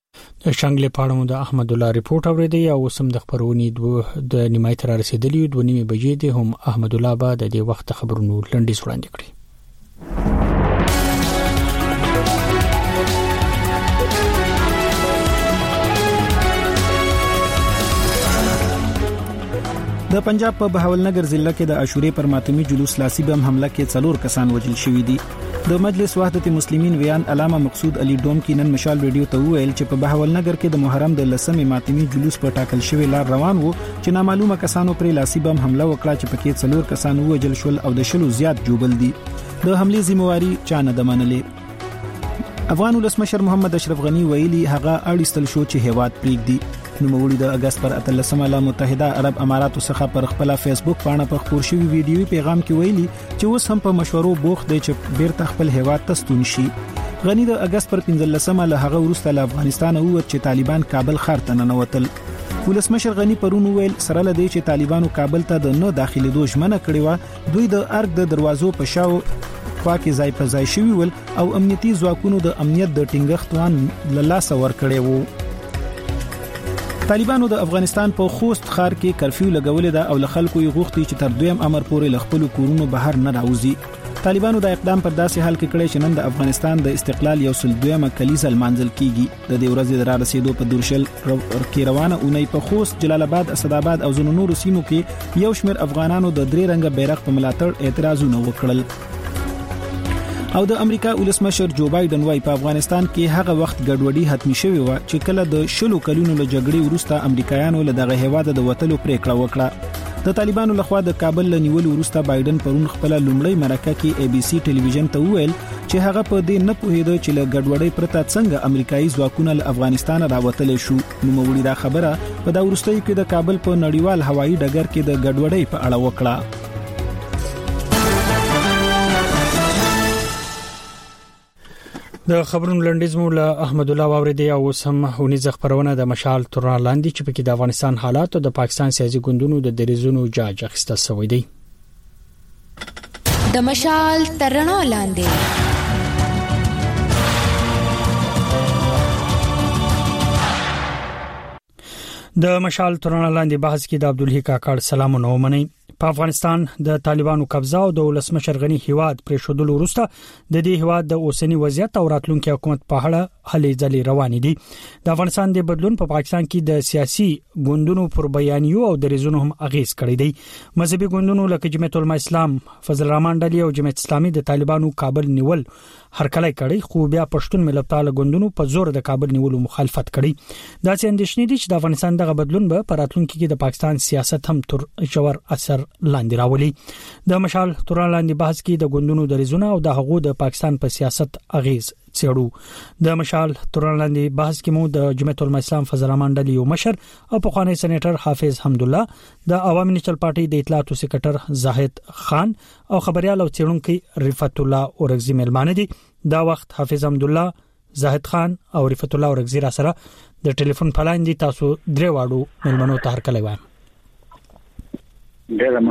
د شانګلې پاړمو د احمد الله ریپورت اوریدي او سم د خبرونې د نیمای تر رسیدلی 2:30 بجې د هم احمد الله با د دې وخت خبرونو لنډي وړاندې کړي. د پنجاب په بهاولنګر ضلع کې د عاشورې پر ماتمي جلوس لاسي بم حمله کې 4 کسان وژل شوي دي. د مجلس وحدت مسلمین ویان علامه مقصود علي ډوم کې نن مشال ویډیو ته ویل چې په بهاولنګر کې د محرم د 10 ماتمي جلوس په ټاکل شوی لار روان وو چې نامعلومه کسانو پر لاسي بم حمله وکړه چې پکې 4 کسان وژل شول او د شلو زیات جوبل دي. د حملې ذمہواری چا نه د منلې. افغان ولسمشر محمد اشرف غنی ویلي هغه اړیستل شو چې هیواد پریږدي. نوموړي د اگست پر 13 له متحده عرب اماراتو څخه پر خپل فیسبوک باندې په خبر شوی ویډیوي پیغام کې ویلي چې اوس هم په مشورو بوخت دی چې بیرته خپل هیواد ته ستون شي. غنی د اگست پر 15 له هغه وروسته له افغانستان ووت چې طالبان کابل ښار ته ننوتل. ولسمشر غنی پرون ویل سره لدی چې طالبانو کابل ته د نه داخلي دوج منع کړی و. دوی د ارګ د دروازو په شاو خوا کې ځای په ځای شوی ول او امنیتي ځواکونو د امنیت د ټینګښت وان لاسه ور کړی وو. طالبانو د افغانستان په خوست ښار کې کرفیو لګولې ده او له خلکو یې غوښتي چې تر دویم امر پورې له خپل کورونو بهر نه راوځي. طالبانو د اقدام پر داسې حال کې کړی چې نن د افغانستان د استقلال یو سل دویمه کلیزه لمانځل کیږي. د دې ورځې د رسیدو په دورشل کې روانه اونۍ په خوست، جلال آباد، اسداباد او ځینو نورو سیمو کې یو شمېر افغانانو د درې رنګه بیرغ په ملاتړ اعتراضونه وکړل. او د امریکا ولسمشر جو بایدن وايي په افغانستان کې هغه وخت ګډوډي حتمی شوی و چې کله د شلو کلونو له جګړې وروسته امریکایانو له دغه هیواد د وټلو پریکړه وکړه. د طالبانو لخوا د کابل له نیول وروسته بایدن پرون خپل لومړی مرکه کې ای بي سي ټلویزیون ته وویل چې هغه په دې نه پوهیده چې له ګډوډۍ پرته څنګه امریکایي ځواکونه له افغانستان راوتل شو. نوموړي دا خبره په دا وروستیو کې د کابل په نړیوال هوایي ډګر کې د ګډوډۍ په اړه وکړه. د خبرونو لنډیز مو له احمد الله واوریدي او سم هونیز خبرونه د مشال تورنا لاندې چې په کې د افغانستان حالات او د پاکستان سیاسي ګوندونو د دریزونو جاج اخیستل شوی دی. د مشال تورنا لاندې د مشال تورنا لاندې بحث کې د عبدالحی کاکړ سلامونه ومني. په افغانستان د طالبانو قبضه او د ولسمشر غنی هیواد پرې شودل وروسته د دې هیواد د اوسنی وضعیت او راتلونکي حکومت په اړه هلې ځلې روان دي. د افغانستان د بدلون په پاکستان کې د سیاسي ګوندونو پر بیانیو او د ریزونو هم اغیز کړی دی. مذهبي ګوندونو لکه جمعیت الاسلام، فضل الرحمن ډلې او جمعیت اسلامي د طالبانو کابل نیول هرکلی کړی، خو بیا پښتون ملتپال ګوندونو په زور د کابل نیولو مخالفت کړی. دا چې اندېښنې دي چې د افغانستان دغه بدلون به په راتلونکي کې د پاکستان سیاست هم تر ژور اثر لاندې راولي. د مشال تورن لاندې بحث کې د ګوندونو د ریزونو او د هغو د پاکستان په سیاست اغیز څېړو. د مشال تورن لاندې بحث کې مو د جمعیت الاسلام فضل الرحمن ډلې یو مشر او پخوانی سېنیټر حافظ حمدالله، د عوامي نېشنل پارټي د اطلاعاتو سکرټر زاهد خان او خبريال او څېړونکو رفعت الله اورغزي ملمانه دي. دا وخت حافظ حمدالله، زاهد خان او رفعت الله اورغزي را سره د ټلیفون په لاین دي. تاسو درې واړو ملمنو ته هرکلی وایم. ډېر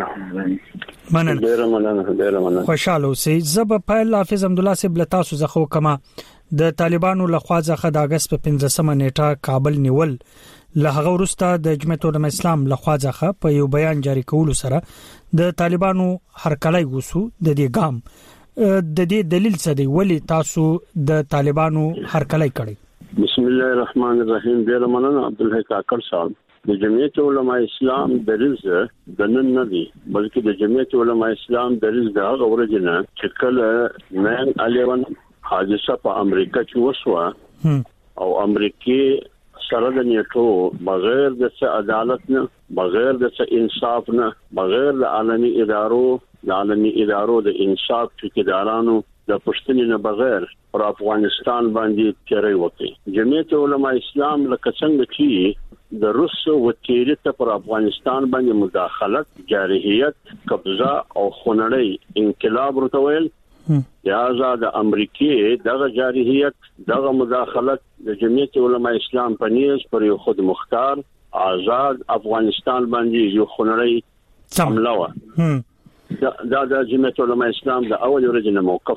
مننه. خوشاله اوسئ. زب په حافظ حمدالله سے بل تاسو زخه کما د طالبانو لخوا ځخه د اگست په 15 نیټه کابل نیول له هغه وروسته د جمعیت الاسلام لخوا ځخه په یو بیان جاری کولو سره د طالبانو هرکلی وسو. د دې ګام د دې دلیل څه دی؟ ولی تاسو د طالبانو هرکلی کړی؟ بسم الله الرحمن الرحیم. ډېر مننه عبدالحی کاکړ صاحب. د جمعیت علماء اسلام دریز د نن نه دی، بلکې د جمعیت علماء اسلام دریز د هغه ورځې نه چې کله 9/11 حادثه په امریکا کې وشوه او امریکای سره د نیټو بغیر د عدالت نه، بغیر د انصاف نه، بغیر د عالمي ادارو د انصاف ټیکدارانو د پښتنې نه بغیر پر افغانستان باندې تیری وکړي. جمعیت علماء اسلام لکه څنګه چې د روس وتیریت پر افغانستان باندې مداخلت، جارحیت، قبضه او خونړی انقلاب ورته ویل، لہذا د امریکای دغه جارحیت، دغه مداخلت د جمعیت علماء اسلام په نیز پر یو خود مختار آزاد افغانستان باندې یو خونړی حمله و. دا د جمعیت علماء اسلام د اول ورځې نه موقف و.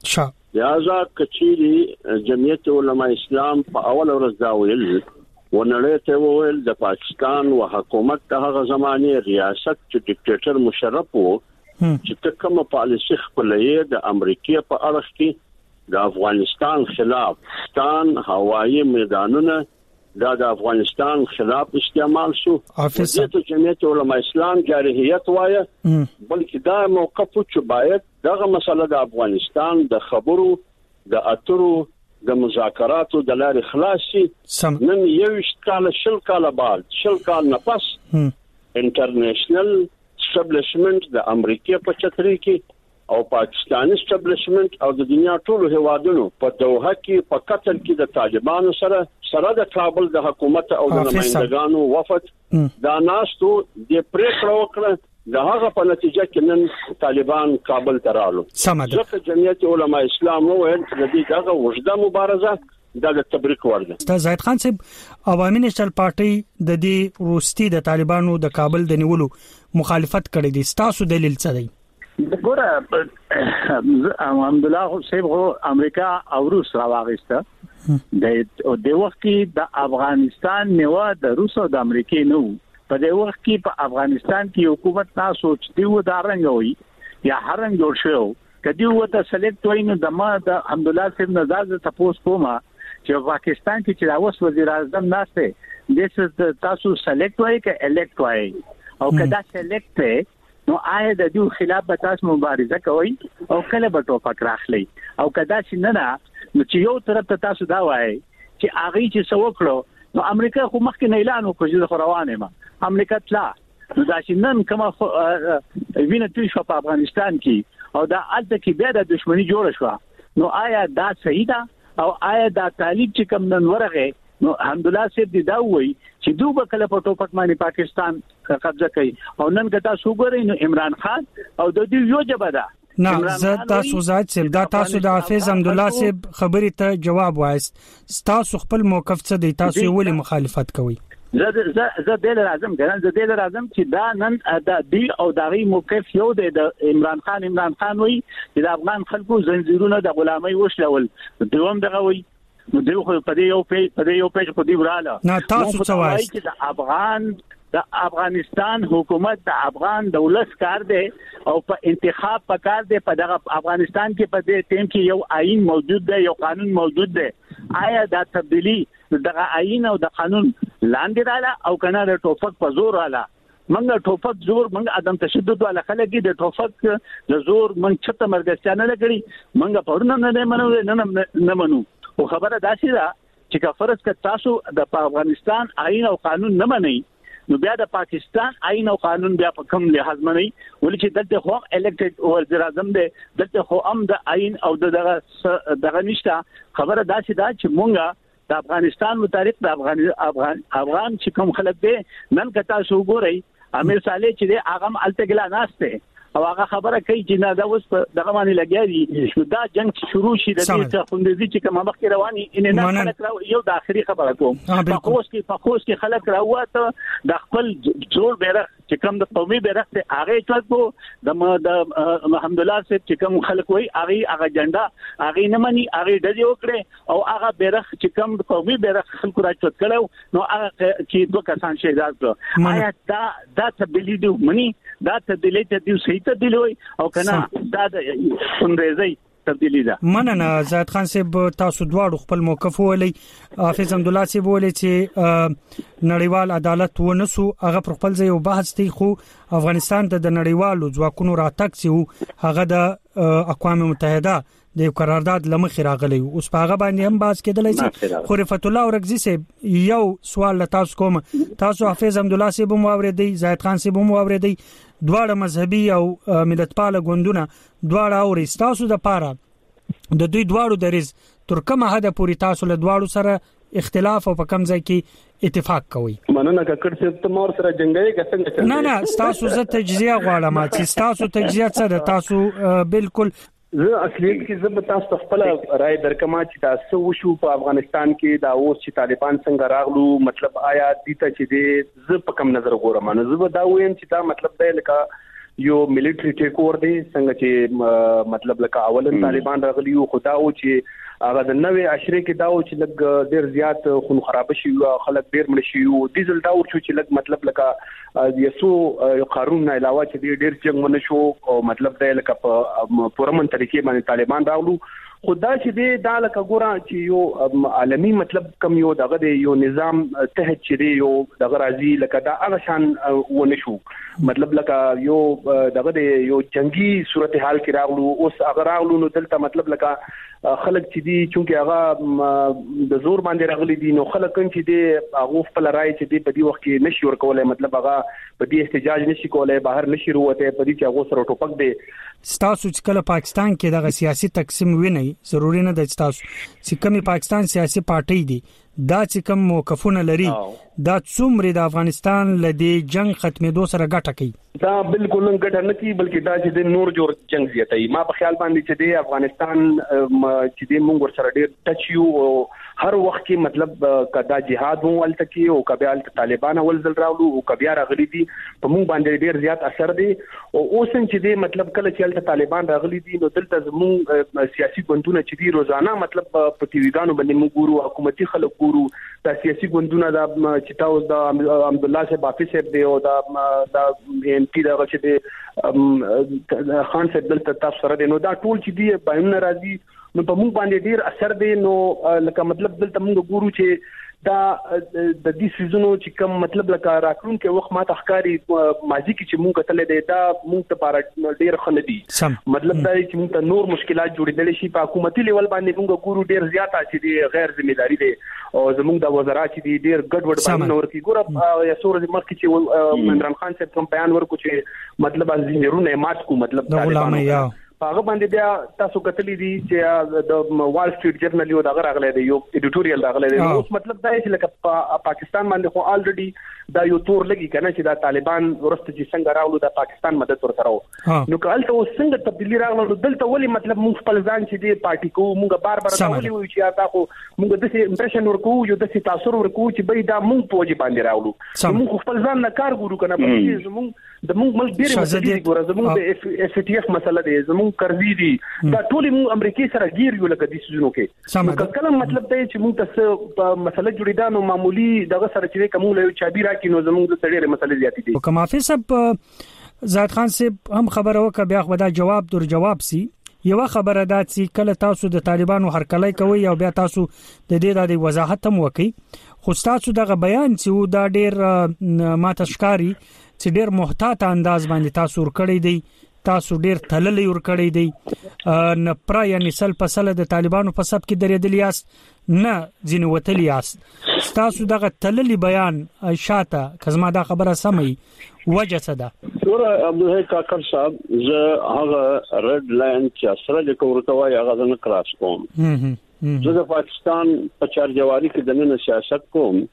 لہذا کچيري جمعیت علماء اسلام په اول ورځ دا ویل ونړۍ ته ویل د پاکستان او حکومت د هغه زمانه ریاست چې ډیکټیټر مشرف وو چې کومه پالیسي خپلې د امریکای په اړه کې د افغانستان خلاف ستان هوایي میدانونه دا د افغانستان خلاف استعمال شو د جمعیت علماء اسلام جارحیت وایي بلکې دا موقف چې باید دغه مسله د افغانستان د خبرو د اترو د مذاکراتو د لارې خلاصي نن 20 کال بعد 10 کال نه پس انټرنیشنل اسټابلیشمنت د امریکا په چتري کې او پاکستاني اسټابلیشمنت او د دنیا ټولو هیوادونو په دوحه کې په قطر کې د طالبانو سره د کابل د حکومت او د نمائندګانو وفد دا ناستو د پریکړه وکړه د هغه په نتیجه کې نن طالبان کابل ته رالو ځکه جمعیت علماء اسلام وویل چې د دغه وجده مبارزه د تبریک ورده. استاد زاهد خان صاحب عوامي نېشنل پارټي د دې روستي د طالبانو د کابل د نیولو مخالفت کړې دي، تاسو دلیل څه دی؟ ګوره الحمدلله صاحب امریکا او روس راوغسته د وخت کې د افغانستان نیو د روس او د امریکای نو په دې وخت کې په افغانستان کې حکومت نه سوچ دی و دا رنګ وي یا هرنګ جوړ شو کدی و ته سلیکټ وای نو د ما د الحمدلله صاحب نظر ته پوس کومه چې پاکستان کې چې اوس وزیر اعظم ناشته د تاسو سلیکټ وای ک الکټ وای او کدا سلیکټ نو آیا د دې خلاف به تاسو مبارزه کوي او کله به ټوپک راخلی او کدا چې نه نو چې یو طرف ته تاسو دا وای چې هغه چې سوکړو نو امریکا خو مخکې نه اعلان وکړ چې روانه ما امریکا تلا نو دا چې نن کومه وینې توی شو په افغانستان کې او دا الته کې بیا د دښمنی جوړ شو نو آیا دا صحیح ده او آیا دا طالب چې کوم نن ورغه نو الحمدلله سید دا وایي چې دوی کله په ټوپک باندې پاکستان قبضه کوي او نن کدا وګورئ نو عمران خان او د دې یو جبه ده نه زه تاسو زاید سم دا تاسو د حافظ حمدالله سیب خبرې ته جواب وایست تاسو خپل موقف څه دی تاسو ولې مخالفت کوئ؟ زه دل راځم چې دا نن د دی او دغه موقف یو د عمران خان وی چې د افغان خلکو زنجیرونه د غلامۍ وشلول دوم دغه وی نو دوی خو په دې یو پیج په دې وراله نه تاسو څه وایي چې د افغانستان حکومت د افغان دولت کار دی او په انتخاب پکار دی په دغه افغانستان کې په دې ټیم کې یو آئین موجود دی یو قانون موجود دی آیا دا تبدیلی دغه آئین او د قانون لاندې رااله او کنه د ټوپک په زور رااله منګه ټوپک زور منګه عدم تشدد ولا خلک د ټوپک د زور منګ چته مرګستانه نه لګړي منګه پرونه نه منو او خبره داسې ده چې کفرس ک تاسو د افغانستان آئین او قانون نه منئ نو بیا د پاکستان آئین او قانون بیا په کوم لحاظ منئ ولې چې دلته خو الکټډ وزیر اعظم دی دلته خو د آئین او دغه نشته خبره داسې ده چې مونږه د افغانستان متعلق د افغان چې کوم خلک دي نن کتا شو ګورئ امیر صالح چې دی هغه التګلا ناشته او هغه خبره کوي چې نه دا اوس دغه باندې لګیاري نو دا جنگ شروع شي د دې خوندزي چې کومه مخ کې رواني ان نه خلک یو د اخري خبره کوم په خوش کې خلک راوته د خپل جوړ بیرغ چې کوم د قومي بیرغ ته هغه چلو د الحمدلله چې کوم خلک وای هغه جنډا هغه نه مني هغه د وکړي او هغه بیرغ چې کوم قومي بیرغ خلکو راچوت کړو نو هغه چې دوه کسان شهید کړو آیا دا تبدیلی دی مني دا تبدیلی ته دی صحیح تبدیلی وي او کنه دا د انګریزي تبدیلی ده. مننه زاهد خان صاحب تاسو دواړو خپل موقف ولې حافظ حمدالله صاحب ولې چې نړیوال عدالت ونسو هغه پر خپل ځای او بحث دی خو افغانستان ته د نړیوالو ځواکونو راتګ سي هغه د اقوام متحده د قرارداد لمخې راغلی اوس په هغه باندې هم باز کېدلای شي خو رفعت الله اورګزي صاحب یو سوال تاسو کوم تاسو حافظ حمدالله صاحب مو اوریدي زاهد خان صاحب مو اوریدي دواړه مذهبي او ملتپاله ګوندونه دواړه اوري تاسو د پاره د دوی دواړو درز تر کومه حد پورې تاسو له دواړو سره اختلاف او په کوم ځای کې اتفاق کوي؟ مننه ککړ چې ته مور سره جنگي کسنګ نه تاسو زه تجزیه غواړم چې تاسو تجزیه څه ده تاسو بالکل زه اصلي کې زه تاسو خپل رائے درکما چې تاسو وشو په افغانستان کې دا اوس چې طالبان څنګه راغلو مطلب آیا دې ته چې زه په کوم نظر ګورم نو زه دا وایم چې دا مطلب دی لکه یو ملټری ټیک اور دی څنګه چې مطلب لکه اولن طالبان راغلی او خدا او چې هغه د نوې عشره کې داو چې لګ ډیر زیات خون خراب شي او خلک ډیر مړ شي او ډیزل داو چې لګ مطلب لکه یسو قانون نه علاوه چې ډیر جنگ ونه شو او مطلب دا لکه په پرمن طریقې باندې طالبان راغلو خدا چې دا لکه ګورا چې یو عالمي مطلب کم یو دغه دی یو نظام تحت چې یو دغه راځي لکه دا هغه شان ونه شو مطلب لکه یو دغه دی یو جنگي صورتحال کې راغلو اوس هغه راغلو نو دلته مطلب لکه خلک چې دي چې هغه د زور باندې راغلي دي نو خلک چې دي هغه خپل رائے چې دي په دې وخت کې نشي ورکولای مطلب هغه په دې احتجاج نشي کولای بهر نشي وروته په دې چې هغه سره ټوپک دی ستاسو چې کله پاکستان کې دغه سیاسي تقسیم ویني ضروري نه د ستاسو چې کومي پاکستان سیاسي پارټي دي دا چې کوم موقفونه لري دا څومره د افغانستان لدی جنگ ختمېدو سره ګټه کوي دا بالکل نه ګټه نه کوي بلکې دا چې د نور جوړ جنگ زیاتوي ما په خیال باندې چې د افغانستان چې د موږ ور سره ډیر ټچ یو هر وخت کې مطلب کدا جهاد مو ولته کې او کبه طالبان ول ځل راولو او کبه راغلي دي په موږ باندې ډیر زیات اثر دی او اوس چې د مطلب کله چې طالبان راغلي دي نو دلته زموږ سیاسي ګوندونه چې دي روزانه مطلب په ټي وی ګانو باندې موږ ګورو حکومتي خلک ګورو د سیاسي ګوندونه د چې تاسو د عبد الله صاحب حافظ صاحب دی او د ان پی دغه چې د خان صاحب دلته تاسو سره دی نو دا ټول چې دی باندې راځي نو په موږ باندې ډیر اثر دی نو لکه مطلب دلته موږ ګورو چې دا د دې سيزونو چې کوم مطلب لکه راکړون کې وخت ما تخکاری ماضي کې چې موږ کتل دی دا موږ ته پاره ډیر خنه دي مطلب دا چې موږ ته نور مشکلات جوړېدل شي په حکومتي لیول باندې موږ ګورو ډیر زیات چې دی غیر ځمېداري دی او زموږ د وزارت چې دی ډیر ګډوډ باندې ورکی ګوره یا سورج مخکې چې عمران خان صاحب کوم بیان ورکو چې مطلب انجینرونه مات کو مطلب طالبان هغه باندې بیا تاسو کتلی دي چې د وال سټریټ جرنل یو دغه راغلی دی یو ایډیټوریال راغلی دی اوس مطلب دا چې لکه پاکستان باندې خو الریډي دا یو تور لګي کنه چې دا طالبان ورسته چې څنګه راولو د پاکستان مدد ورته راو نو کله اوس څنګه تبدیلی راغلو دلته ولی مطلب موږ خپل ځان چې دی پارټي کو موږ بار دا ولي وي چې دا خو موږ د امپریشن ورکو یو د تاثیر ورکو چې به دا موږ په وجه باندې راولو موږ خپل ځان نه کار ګورو کنه په دې زموږ د موږ ملک ډیر مسلې ګورو زموږ د اف ټي اف مسله دی زموږ قرضې دي دا ټول موږ امریکای سره ګیر یو لکه د سيزونو کې کله مطلب دی چې موږ تاسو مسله جوړیدا نو معمولی دغه سره چې کوم له چابي راکې نو زموږ د ډېرې مسلې زیاتې دي کوم حافظ صاحب زاد خان صاحب هم خبره وکړه بیا خو دا جواب در جواب سي یو خبره ده چې کله تاسو د طالبانو هرکلای کوي او بیا تاسو د دې د وضاحت هم وکړي خو تاسو دغه بیان چې دا ډېر ماته ښکاری چې ډېر محتاط انداز باندې تاسو ور کړی دی تاسو ډېر تللې ور کړی دی نه پرا یعنی سل پسله د طالبانو په سب کې درېدل یاست نه ځین وتلی یاست تاسو دغه تللې بیان شاته کزما دا خبره سمي وجه څه ده ور عبدالحی کاکړ صاحب زه هغه ریډ لاین چې سره د کورتوای هغه نه کراس کوم زه د پاکستان په چارجواري کې د نن سیاست کوم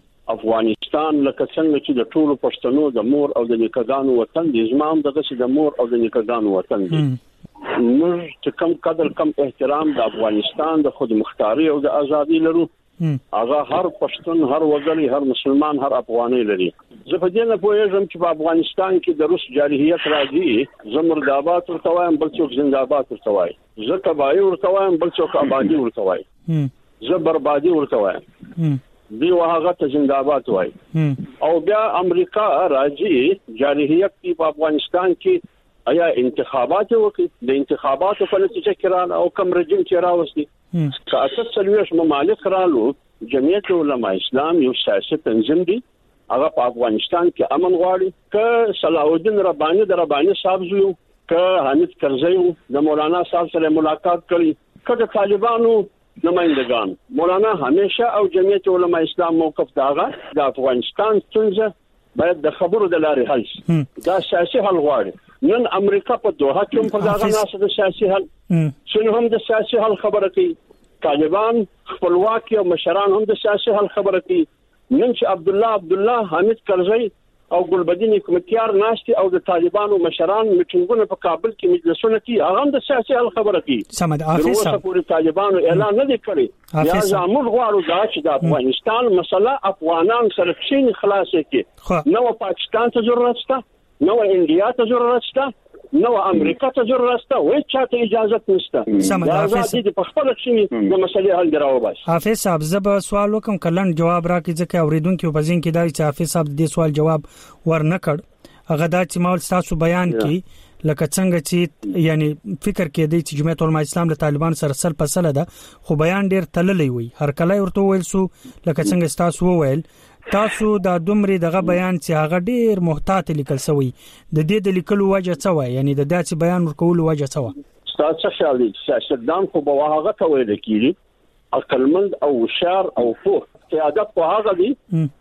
افغانستان لکه څنګه چې د ټولو پښتنو د مور او د نیکګانو وطن دي زمام دغه چې د مور او د نیکګانو وطن دي موږ چې کم قدر کم احترام د افغانستان د خود مختاري او د ازادي لرو هغه هر پښتون هر وګړي هر مسلمان هر افغاني لري زه په دې نه پوهیږم چې په افغانستان کې د روس جارحیت راځي زمرداباد ورته وایم بل څوک زنده‌باد ورته وايي زه تباہي ورته وایم بل څوک آبادی ورته وايي زه بربادي ورته وایم دی وهغه ته زنده‌باد وای او بیا امریکا راځي جارحیت په افغانستان کې آیا انتخابات وکړي د انتخاباتو په نتیجه کې را او کوم رژیم چې راوستي کاڅه سلويش ممالک رالو جمعیت علماء اسلام یو سیاسي تنظیم دی هغه په افغانستان کې امن غواړي ک صلاح الدین رباني د رباني صاحب زو ک حامد کرزی د مولانا صاحب سره ملاقات کړي ک د طالبانو نمائندگان مولانا همیشه او جمعیت علماء اسلام موقف داغه د افغانستان څنګه باید د خبرو د لارې حل شي دا سیاسي حل غواړي نن امریکا په دوحه کې په داغه ناسه د سیاسي حل څنګه هم د سیاسي حل خبره کوي طالبان خپلواکي او مشران هم د سیاسي حل خبره کوي نن چې عبد الله حامد کرزی او ګلبدین حکومتیار ناشتي او د طالبانو مشران میټینګونه په کابل کې مجلسونه کوي هغه د سیاسي حل خبره کوي سمد حافظ صاحب پوری طالبانو اعلان نه کړی یا زموږ غواړو دا چې د افغانستان مسله افغانان سره چین خلاص کړي نو پاکستان ته ضرورت شته نو انډیا ته ضرورت شته نو امریکا ته ضرورت شته وای چاته اجازه نشته دا ځکه په خپل شي د مسلې حل دراو بس. حافظ صاحب زب سوال وکم کلن جواب راکړي ځکه اوریدونکو په ځین کې دا چې حافظ صاحب دې سوال جواب ورنکړ هغه دا چې مول تاسو بیان کې لکه څنګه چې یعنی فکر کې دی چې جمعیت العلماء اسلام له طالبان سره سل پسله ده خو بیان ډیر تللی وي هر کله ورته ویل سو لکه څنګه تاسو وویل تاسو دا دومره دغه بیان چې هغه ډیر محتاط لیکل شوی د دې د لیکلو وجه څه وای یعنی د داسې بیان ورکول وجه څه وای تاسو خیال دي صدام خو به هغه کوي کیږي عقلمند او هوښیار او فوق قیادت په هغه دي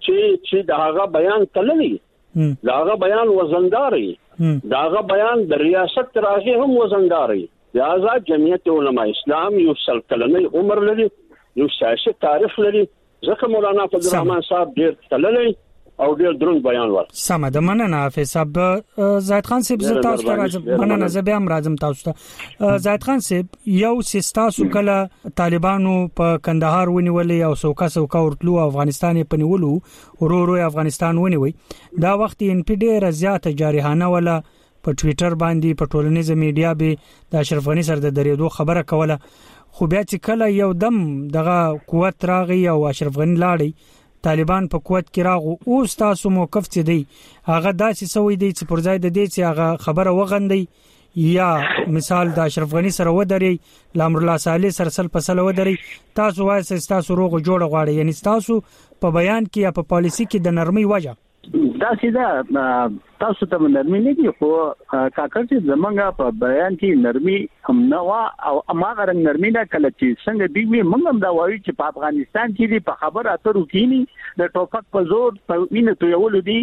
چې د هغه بیان تللی دا هغه بیان وزنداري دا هغه بیان د ریاست تراغي هم وزنداري لہذا جمعیت علماء اسلام یو سل کلنی عمر لري یو سیاسي تاریخ لري ځکه مولانا فضل الرحمن صاحب ډیر تللی او ډیر درون بیان ور سم ده مننه حافظ صاحب زاهد خان صاحب زه تاسو ته راځم مننه زه به هم راځم تاسو ته زاهد خان صاحب یو سیستاسو کله طالبانو په کندهار ونیولې او سوکا ورتلو افغانستان په نیولو ورو افغانستان ونیوي دا وخت ان پی ډیر زیاته جارحانه ولا په ټوئیټر باندې په ټولنیزه میډیا به د اشرف غنی سره د درېدو خبره کوله خو بیا چې کله یو دم دغه قوت راغی او اشرف غنی لاړی طالبان په قوت کې راغو او تاسو موقف څه دی هغه داسې سوي دی چې پر ځای د دې چې هغه خبره وغندي یا مثال د اشرف غنی سره ودري لامر الله صالح سره سل پسله ودري تاسو وایي تاسو روغ جوړ غواړي یعنی تاسو په بیان کې یا په پالیسی کې د نرمۍ وجه دا سیده تاسو ته نرمي نه دي خو کاکړ چې زمونږه په بیان کې نرمي هم نه وا او اماغه رنګ نرمي نه کله چې څنګه دی موږ هم دا وایو چې په افغانستان کې دی په خبر اترو کې د ټوپک په زور په وینې تو یو لدی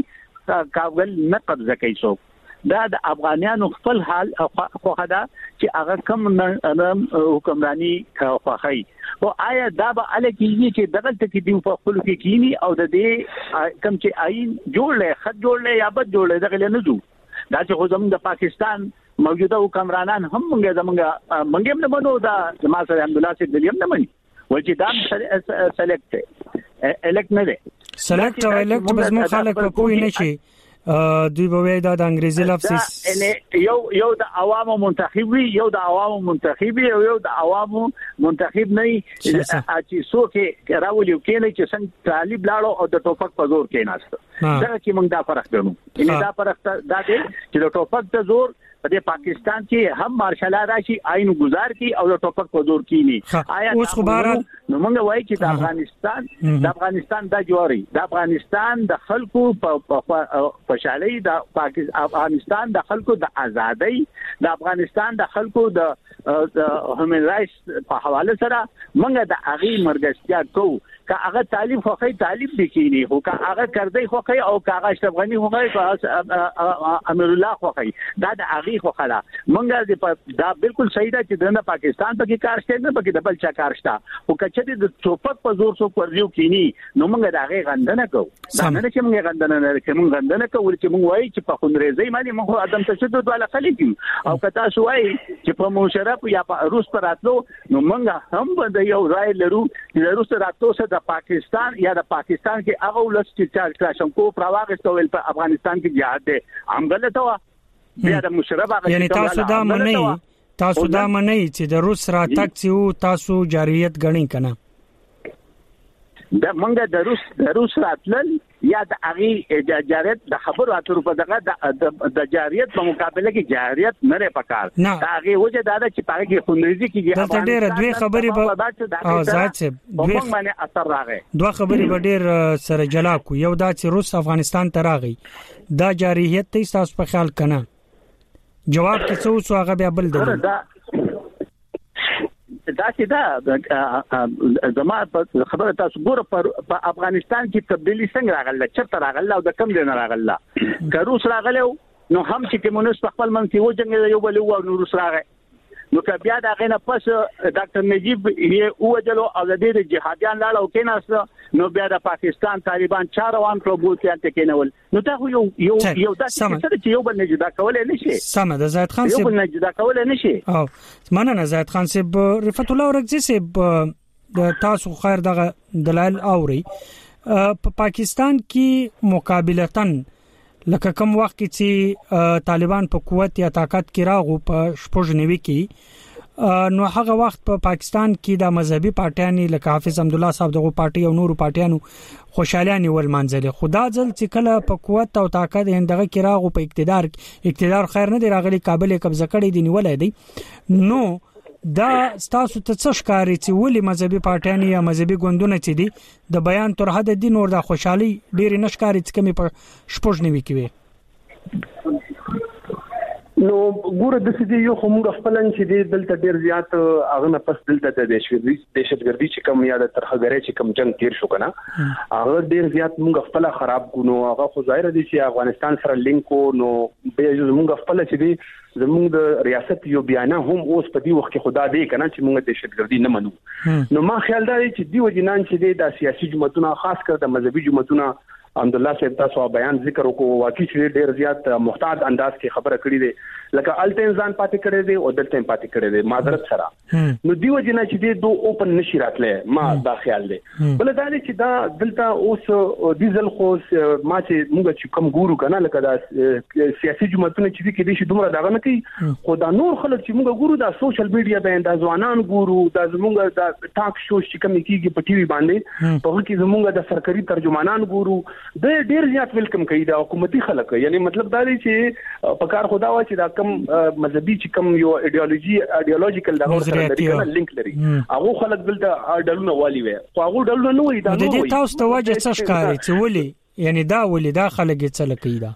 کابل نه قبضه کوي څوک دا د افغانانو خپل حال خو خدا چې هغه کم حکمرانی خوخی او آیا دا به الکیږي چې دغه کې دی په خپل کې کینی او د دې کم چې آئین جوړل خط جوړل یا بد جوړل دغه نه زو دا چې خو زموږ د پاکستان موجوده حکمرانان هم موږ نه منو دا جماعت الحمدلله چې دلیم نه مني ولې دا سلیکټ الکټ نه دی سلیکټ او الکټ بس مو خلک په کوی نشي دوی به وای دا د انګریزي لفظ یو د عوامو منتخب وي یو د عوامو منتخب وي او یو د عوامو منتخب نه چې څوک راولي کېنه چې څنګه طالب لاړو او د ټوپک په زور کې ناشته دا کې موږ دا فرق کوو ان دا فرق دا دی چې د ټوپک په زور په پاکستان کې هم مارشال راشي آئین گزار کی او د ټوپک په زور کینی آیا اوس خبره نو موږ وایي چې د افغانستان د جوړي د افغانستان د خلکو په شالي د افغانستان د خلکو د ازادۍ د افغانستان د خلکو د هیومن رائټس په حواله سره موږ د اغي مرګستیا کوو که هغه طالب خوخی طالب دکینی خو که هغه کردی خوخی او که هغه اشرف غنی خوخی امیر الله خوخی دا د اغي خوخلا مونږه دا بالکل صحیح ده چې د پاکستان په کې کار شته نه پکې د بل چا کار شته او کچې د ټوپک په زور سو ورځو کینی نو مونږ دا غي غندنه کوو دا نه چې مونږ غندنه نه کوو مونږ غندنه کوو چې مونږ وایي چې په خونریزي باندې مونږ ادم تشدد ولا خلیږي او کتا شو وایي چې په مشرف یا په روس پر راتلو نو مونږ هم د یو رائے لرو چې روس راتلو سره د پاکستان یا د پاکستان کې هغه ولست چې کلاشنکو پراواغستو ول په افغانستان کې جهاد ده هم غلطه وا بیا د مشرف هغه یعنی تاسو دا منئ چې د روس راتګ چې تاسو جاریت غنئ کنه د منګه د روس راتلل یا د اغي جاریت د خبرو اترو په دغه د جاریت په مقابله کې جاریت نه لري پکار دا اغي وجه دا چې پاره کې خونریزي کې دا ډېر دوه خبرې به ذات سے دوه معنی اثر راغی دوه خبرې به ډېر سره جلا کو یو دا چې روس افغانستان ته راغی دا جاریت ته تاسو په خیال کنه جواب کې څه هغه بیا بل دی دا چې دا زما په خبره تاسو ګوره په افغانستان کې تبدیلی څنګه راغله چرته راغله او د کم دین راغله که روس راغله نو هم چې کمونست خپل منځي وجنګ یو بل او نو روس راغله نو که بیا دا غنه پس ډاکټر نجیب یې اوجلو او د دې جهادیان لاړو کیناست نو بیا د پاکستان طالبان چاروان کړبوتیان ته کېنول نو دا یو داسې چې یو بل نه جدا کولای نشي سم ده زاهد خان یو بل نه جدا کولای نشي او مننه زاهد خان صاحب رفعت الله ورغزي صاحب د تاسو خیر دغه دلایل اوري په پاکستان کې مقابلتن لکه کوم وخت کې چې طالبان په قوت یا طاقت کې راغو په 90 کې نو هغه وخت په پاکستان کې د مذهبي پارټیانو لکه حافظ حمدالله صاحب دغه پارټي او نورو پارټیانو خوشاليانه ول منځله خدا ځل چې کله په قوت او طاقت هندغه کې راغو په اقتدار خیر نه دی راغلي کابل قبضه کړی دی نیولای دی نو دا ستاسو ته څه ښکاري چې ولې مذهبي پارټیانو یا مذهبي ګوندونه چې دي د بیان تر حد دي نور د خوشحالي ډېر نشکاري چې کمی په 90 کې وي نو ګوره د سې یو خمور خپلن چې دلته ډیر زیات هغه نه پس دلته د دهشتګردي چې کم یا د ترخګری چې کم جنگ تیر شو کنه هغه ډیر زیات موږ خپل خراب کونو هغه خو ظاهر دي چې افغانستان سره لینکو نو به موږ خپل چې دي زموږ د ریاست یو بیان هم اوس په دې وخت کې خدا دې کنه چې موږ دهشتګردي نه منو نو ما خیال دی چې دی وجنان چې د سیاسي جماعتونو خاص کر د مذهبي جماعتونو الحمدلله صاحب تاسو بیان ذکر وکړو واقعي چې ډیر زیات محتاط انداز کې خبره کړې ده لکه التنزان پاتې کړې ده او دلته پاتې کړې ده معذرت سره نو دیو جنا چې دوه اوپن نشي راتله ما دا خیال ده بل دا چې دا دلته اوس ډیزل خو ما چې موږ چې کوم ګورو کنه لکه دا سیاسي جماعتونه چې کې دي چې دومره دا نه کوي خو دا نور خلک چې موږ ګورو دا سوشل میډیا باندې دا ځوانان ګورو دا زموږ دا ټاک شو چې کوم کېږي په ټي وي باندې په هغه کې زموږ د سرکاري ترجمانان ګورو د ډیر زیات ویلکم کوي دا حکومتي خلک یعنی مطلب دا دی چې په کار خدا وا چې دا کم مذهبي چې کم یو ایډیولوژیکل دا سره لینک لري هغه خلک دلته ډلونه والی وي خو هغه ډلونه نه وي دا د دې تاسو ته وجه څه ښکاري چې ولي یعنی دا ولي دا خلک څه لکې دا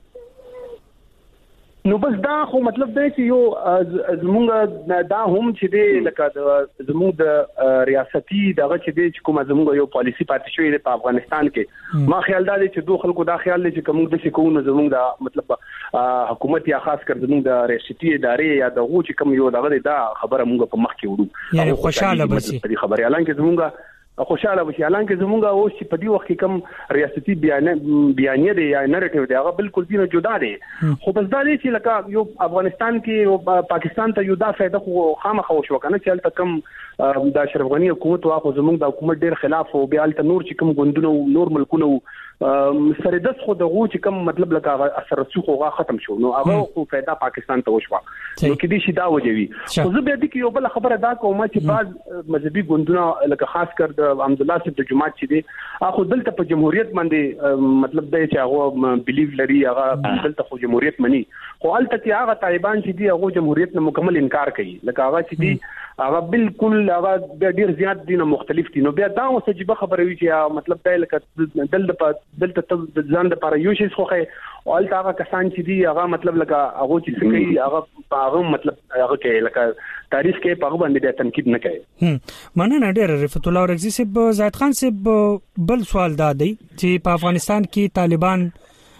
نو بس دا خو مطلب دی چې یو زمونږ دا هم چې دی لکه زمونږ د ریاستي دغه چې دی چې کومه زمونږ یو پالیسی پاتې شوې ده په افغانستان کې ما خیال دا دی چې دوه خلکو دا خیال لري چې کوم د شکوونه زمونږ د مطلب حکومت یا خاص کر زمونږ د ریاستي ادارې یا دغه چې کوم یو دغه دا خبره مونږ په مخ کې وړو یعنی خوشاله بشي په خبره اعلان کې زمونږ خوشاله بشي اعلان کې زمونږ اوس چې په دې وخت کې کوم ریاستي بیانیه دی یا نریټیو دی هغه بالکل دینه جدا دی خو بس دا دی چې لکه یو افغانستان کې او پاکستان ته یو دا فائدہ خو خامخا وشو کنه چې الته کوم د اشرف غنی حکومت واخو زمونږ د حکومت ډیر خلاف او بیا الته نور چې کوم ګوندونه نور ملکونه سره د خو دغه چې کوم مطلب لکه اثر رسوخ هغه ختم شو نو هغه خو فائدہ پاکستان ته وشو نو کې دې شي دا وجوي خو زه به دې کې یو بل خبره دا کوم چې بعض مذهبي ګوندونه لکه خاص کر د الحمدلله صاحب د جماعت چې دی اخو دلته په جمهوریت باندې مطلب دی چې هغه بلیف لري هغه دلته خو جمهوریت مني خو الته چې هغه طالبان چې دی هغه جمهوریت نه مکمل انکار کوي لکه هغه چې دی هغه بالکل هغه ډیر زیات دینه مختلف دي نو بیا دا وسجبه خبره وی چې مطلب دی لکه دلته ځان د لپاره یو شی خوخه او الته هغه کسان چې دی هغه مطلب لکه هغه چې کوي هغه مطلب هغه کې لکه تاریخ کې په باندې د تنقید نه کوي مننه ډیر رفعت الله رغزي صاحب زاهد خان صاحب بل سوال دا دی چې په افغانستان کې طالبان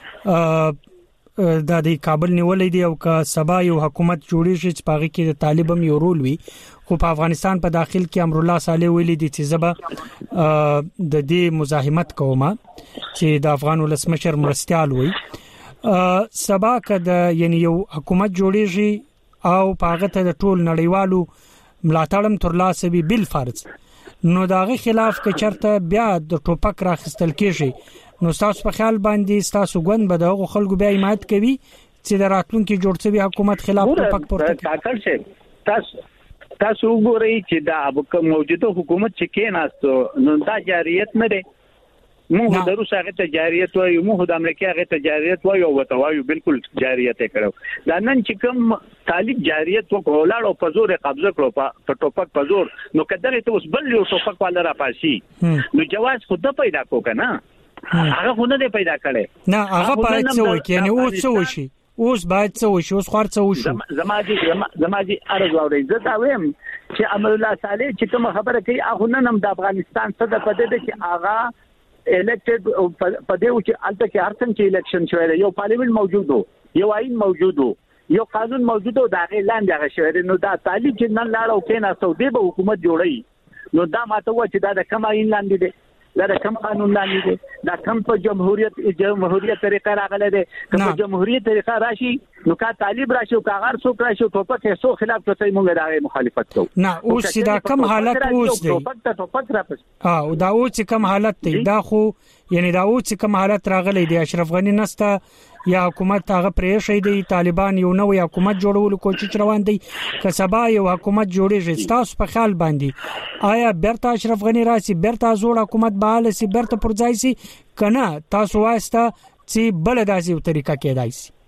د کابل نیولې دی او که سبا یو حکومت جوړیږي چې پاغي کې د طالبان یو رول وي خو په افغانستان په داخل کې امر الله صالح ویلي دي چې زبا د دې مزاحمت کومه چې د افغان ولسمشر مرستيال وي سبا کده یعنی یو حکومت جوړیږي او پاغه ته د ټول نړیوالو ملاتړم ترلاسه وي بل فرض نو داغه خلاف که چرته بیا د ټوپک راخستل کیږي نو تاسو په خیال باندې تاسو ګوند به دغه خلکو بیا حمایت کوي چې د راتلونکو جوړ شوی حکومت خلاف ټوپک پورته کاکړ شه تاسو وګورئ چې دا د موجوده حکومت چې کېناستو نو دا جاریت نه دی موږ د روس هغه ته جاریت وایو موږ د امریکا هغه ته جاریت وایو او وایو بالکل جاریت کړو دا نن چې کوم طالب جاریت وکړو په زور قبضه کړو په ټوپک په زور نو کله ته اوس بل یو ټوپک والا را پاسي نو جواز خود پیدا کو کنه هغه خو نه پیدا کړي نه هغه باید څه وکړي یعنی او څه وشي اوس باید څه وشي اوس خور څه وشي زماجي ارز اوري زه دا ویم چې امر الله صالح چې کوم خبره کوي هغه نن هم د افغانستان صدر پدې ده چې هغه الیکټډ پدې و چې الته کې هر څنګه الیکشن شوی یو پارلیمنت موجود یو آئین موجود یو قانون موجود دا اعلان دی شوی نو دا طالب چې نن لاړو کې نه سعودي به حکومت جوړي نو دا ماته و چې دا د کوم آئین لاندې دی دا کوم قانون لاندې دی دا کوم په جمهوریت طریقه راغله دی کوم جمهوریت طریقه راشي نو کا طالب راشي او کا غیر څوک راشي ټوپک هیڅ خلاف کوي موږ دا مخالفت کوو نه اوس دا کوم حالت اوس دی ټوپک راپس او دا اوس کوم حالت دی دا خو یعنی دا اوس کوم حالت راغلی دی اشرف غنی نسته یا حکومت هغه پرې شي دی طالبان یو نوې حکومت جوړولو کوشش روان دي که سبا یو حکومت جوړیږي تاسو په خیال باندې آیا برتا اشرف غنی راسي برتا زوړ حکومت بحال سي برتا پرځای سي کنه تاسو واسطه چې بل داسې یو طریقه کېدای سي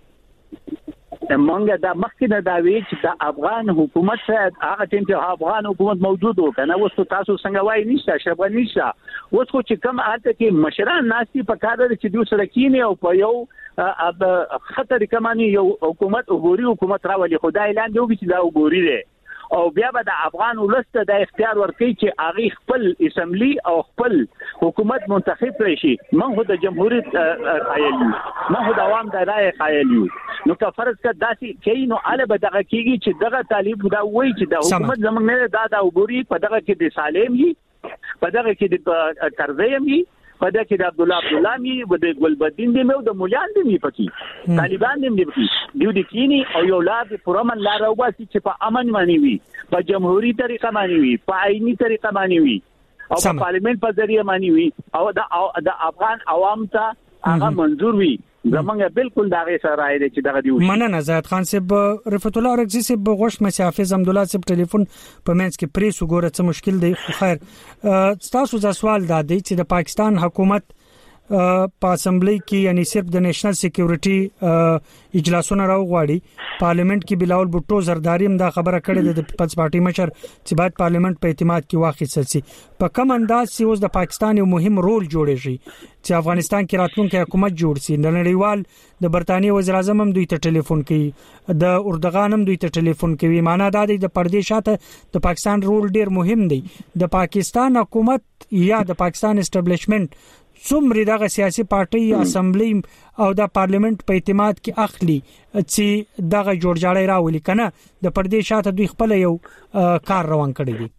مونږ دا مخکې دا وی چې د افغان حکومت هغه ټیم چې افغان حکومت موجود و کنه اوس تاسو څنګه وای نشته اشرف غنی نشته اوس خو چې کوم اته کې مشران ناسي په کار دي چې دوی سره کینی او په یو خطر کمانی یو حکومت وګوري حکومت راولي خدای اعلان دی چې دا وګوري دی او بیا به د افغان ولست د اختیار ورکړي چې هغه خپل اسمبلی او خپل حکومت منتخب کړي شي موږ د جمهوریت قایل یو موږ د عوام د رائے قایل یو نو که فرض کړه داسې کینو اله به دغه کیږي چې دغه طالب دا وایي چې د حکومت زمونږ نه دا وګوري په دغه کې د سالم یي په دغه کې د کرزیم یي په دغه کې د عبد الله می د ګلبدین دی او د مولیان دی پکې طالبان دی پکې دیو د کینی او یو لار د پرمن لار واسي چې په امن باندې وي په جمهوریت طریقه باندې وي په آئینی طریقه باندې وي او په پارلیمنت په ذریعہ باندې وي او د افغان عوام ته هغه منظور وي زمونږ بالکل دغه سره راځي چې دغه دی مننه زاهد خان صاحب رفعت الله اورکزي صاحب غوښ مې حافظ حمد الله صاحب ټلیفون په منځ کې پریس وګوره څه مشکل دی خو خیر تاسو ځا سوال دا دی چې د پاکستان حکومت په اسمبلی کې یعنی صرف د نېشنل سکیورټي اجلاسونه راوغواړي پارلیمنت کې بلاول بوټو زرداری هم دا خبره کړې ده د پیپلز پارټي مشر چې باید پارلیمنت په اعتماد کې واخیستل شي په کوم انداز چې اوس د پاکستان یو مهم رول جوړیږي چې افغانستان کې راتلونکي حکومت جوړ شي د نړیوال د برتانیې وزیر اعظم هم دوی ته ټلیفون کوي د اردوغان هم دوی ته ټلیفون کوي معنا دا دی د پردې شاته د پاکستان رول ډیر مهم دی د پاکستان حکومت یا د پاکستان اسټابلیشمنت څومره دغه سیاسي پارټي اسمبلی او د پارلیمنت په اعتماد کې اخلي چې دغه جوړجاړی راولي کنه د پردې شاته دوی خپل یو کار روان کړی دی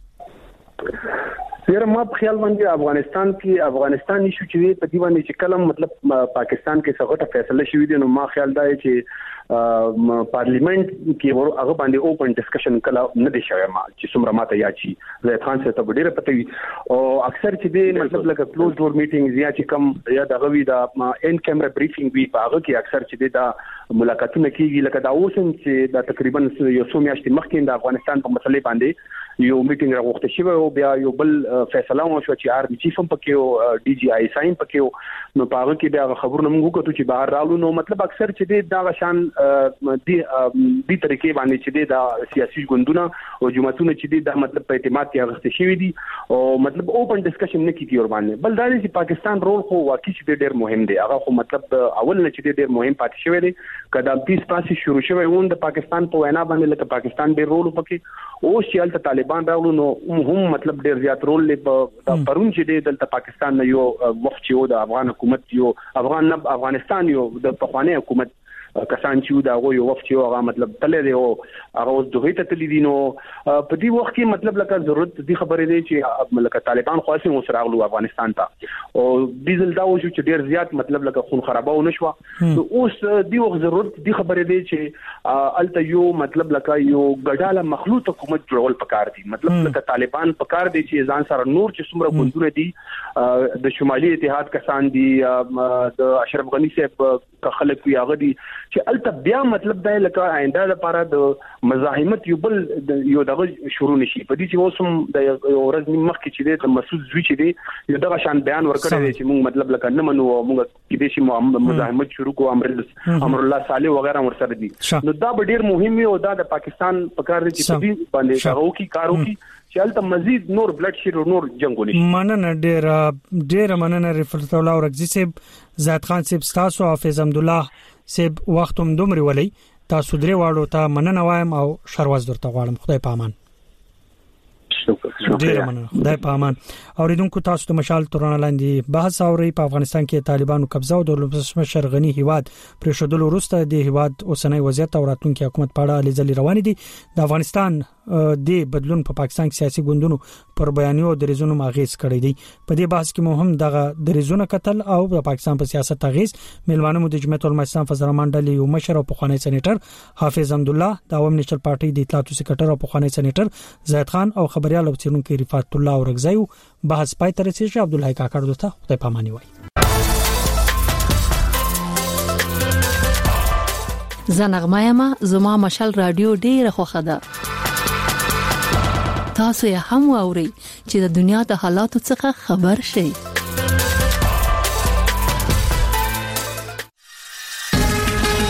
یاره ما په خیال باندې افغانستان نشو چې په دی باندې چې کلم مطلب پاکستان کې څه فیصله شوې دي نو ما خیال دا چې پارلیمنت کې هغه باندې اوپن ډسکشن کله نه دی شوی ما چې څومره ماته یا چې زید خان څخه ډیره پته وي او اکثر چې دی مطلب لکه کلوز ډور میټینګز یا چې کم یا دغه وی دا ان کیمرا بریفینګ وی په هغه کې اکثر چې دی دا ملاقاتونه کیږي لکه دا اوسن چې دا تقریبا یو څو میاشتې مخکې د افغانستان په مسلې باندې یو میټینګ راغوښته شوی او بیا یو بل فیصله وشو چې آر بي چیف هم پکې او ډي جي آی ساين پکې نو په هغه کې بیا خبرونه موږ وکړو چې بهر راغلو نو مطلب اکثر چې دی دا شان دي طریقې باندې چې دا سیاسي ګوندونه او جماعتونه چې دا مطلب په اعتماد کې اغسته شوی دي او مطلب اوپن ډسکشن نه کیږي ور باندې بل دا چې پاکستان رول خو واقعي ډیر مهم دی هغه خو مطلب اول نه چې ډیر مهم پاتې شوی دی کله پیس پاسي شروع شوی وون د پاکستان په وینا باندې لکه پاکستان ډیر رول پکې او چې الته طالبان راغلو نو هم مطلب ډیر زیات رول لري په پرون چې د پاکستان نه یو وخت یو د افغان حکومت یو افغانستان یو د پخوانی حکومت کسان چې دا یو وخت یو هغه مطلب تللی دی او هغه اوس دوی ته تللی دي نو په دې وخت کې مطلب لکه ضرورت دي خبرې دی چې لکه طالبان خو اساسي مسراغلو افغانستان ته او ډیزل دا و چې ډیر زیات مطلب لکه خون خرابه و نشو نو اوس دی وخت ضرورت دي خبرې دی چې الته یو مطلب لکه یو ګډاله مخلوط حکومت جوړول پکار دي مطلب لکه طالبان پکار دي چې ځان سره نور چې څومره ګوندونه دي د شمالي اتحاد کسان دي د اشرف غنی صاحب خلک وی هغه دي چې الته بیا مطلب دا لکه آینده لپاره د مزاحمت یو بل یو دغه شروع نشي په دې چې اوسم د ورځ مخکې چې د مسعود زوی چې دی یو دغه شان بیان ورکړی دی چې موږ مطلب لکه نه منو موږ کې د شي مزاحمت شروع کو امر الله صالح وغیرہ ورسره دي نو دا ډیر مهم او دا د پاکستان په کار دي چې په دې باندې کارو کی چې الته مزید نور بلډ شیر او نور جنگونه مننه ډیر مننه رفعت الله اورکزي صاحب زاهد خان صاحب تاسو حافظ حمد الله صاحب وختم دومره ولي تاسو درې واړو ته مننه وایم او شرواز درته غواړم خدای په امان ډیر مننه خدای په امان اوریدونکو تاسو ته مشال تورن لاندې بحث اوري په افغانستان کې طالبانو قبضه او د ولسمشر غنی هیواد پر شدل وروسته د هیواد اوسنۍ وضعیت او راتلونکي حکومت په اړه لږ روان دي د افغانستان د بدلون په پاکستان کې سیاسي ګوندونو پر بیانیو د ریزونو ماغیز کړی دي په دې بحث کې مهم دغه د ریزونو قتل او د پاکستان په سیاست تغیز ملوانو د جمعیت العلماء اسلام فزرمان ډلې یو مشر او پخوانی سېنیټر حافظ حمد الله د عوام نېشنل پارټي د اطلاعاتو سکرټر او پخوانی سېنیټر زاهد خان او خبريال او څېړونکو رفعت الله اورکزي بحث پای ته رسیدي عبدالله کاکړ دته خدای پاماني وای زنغمایما زما مشال رادیو ډیره خوښه ده. تاسو یې هم واورئ چې د دنیا د حالاتو څخه خبر شئ.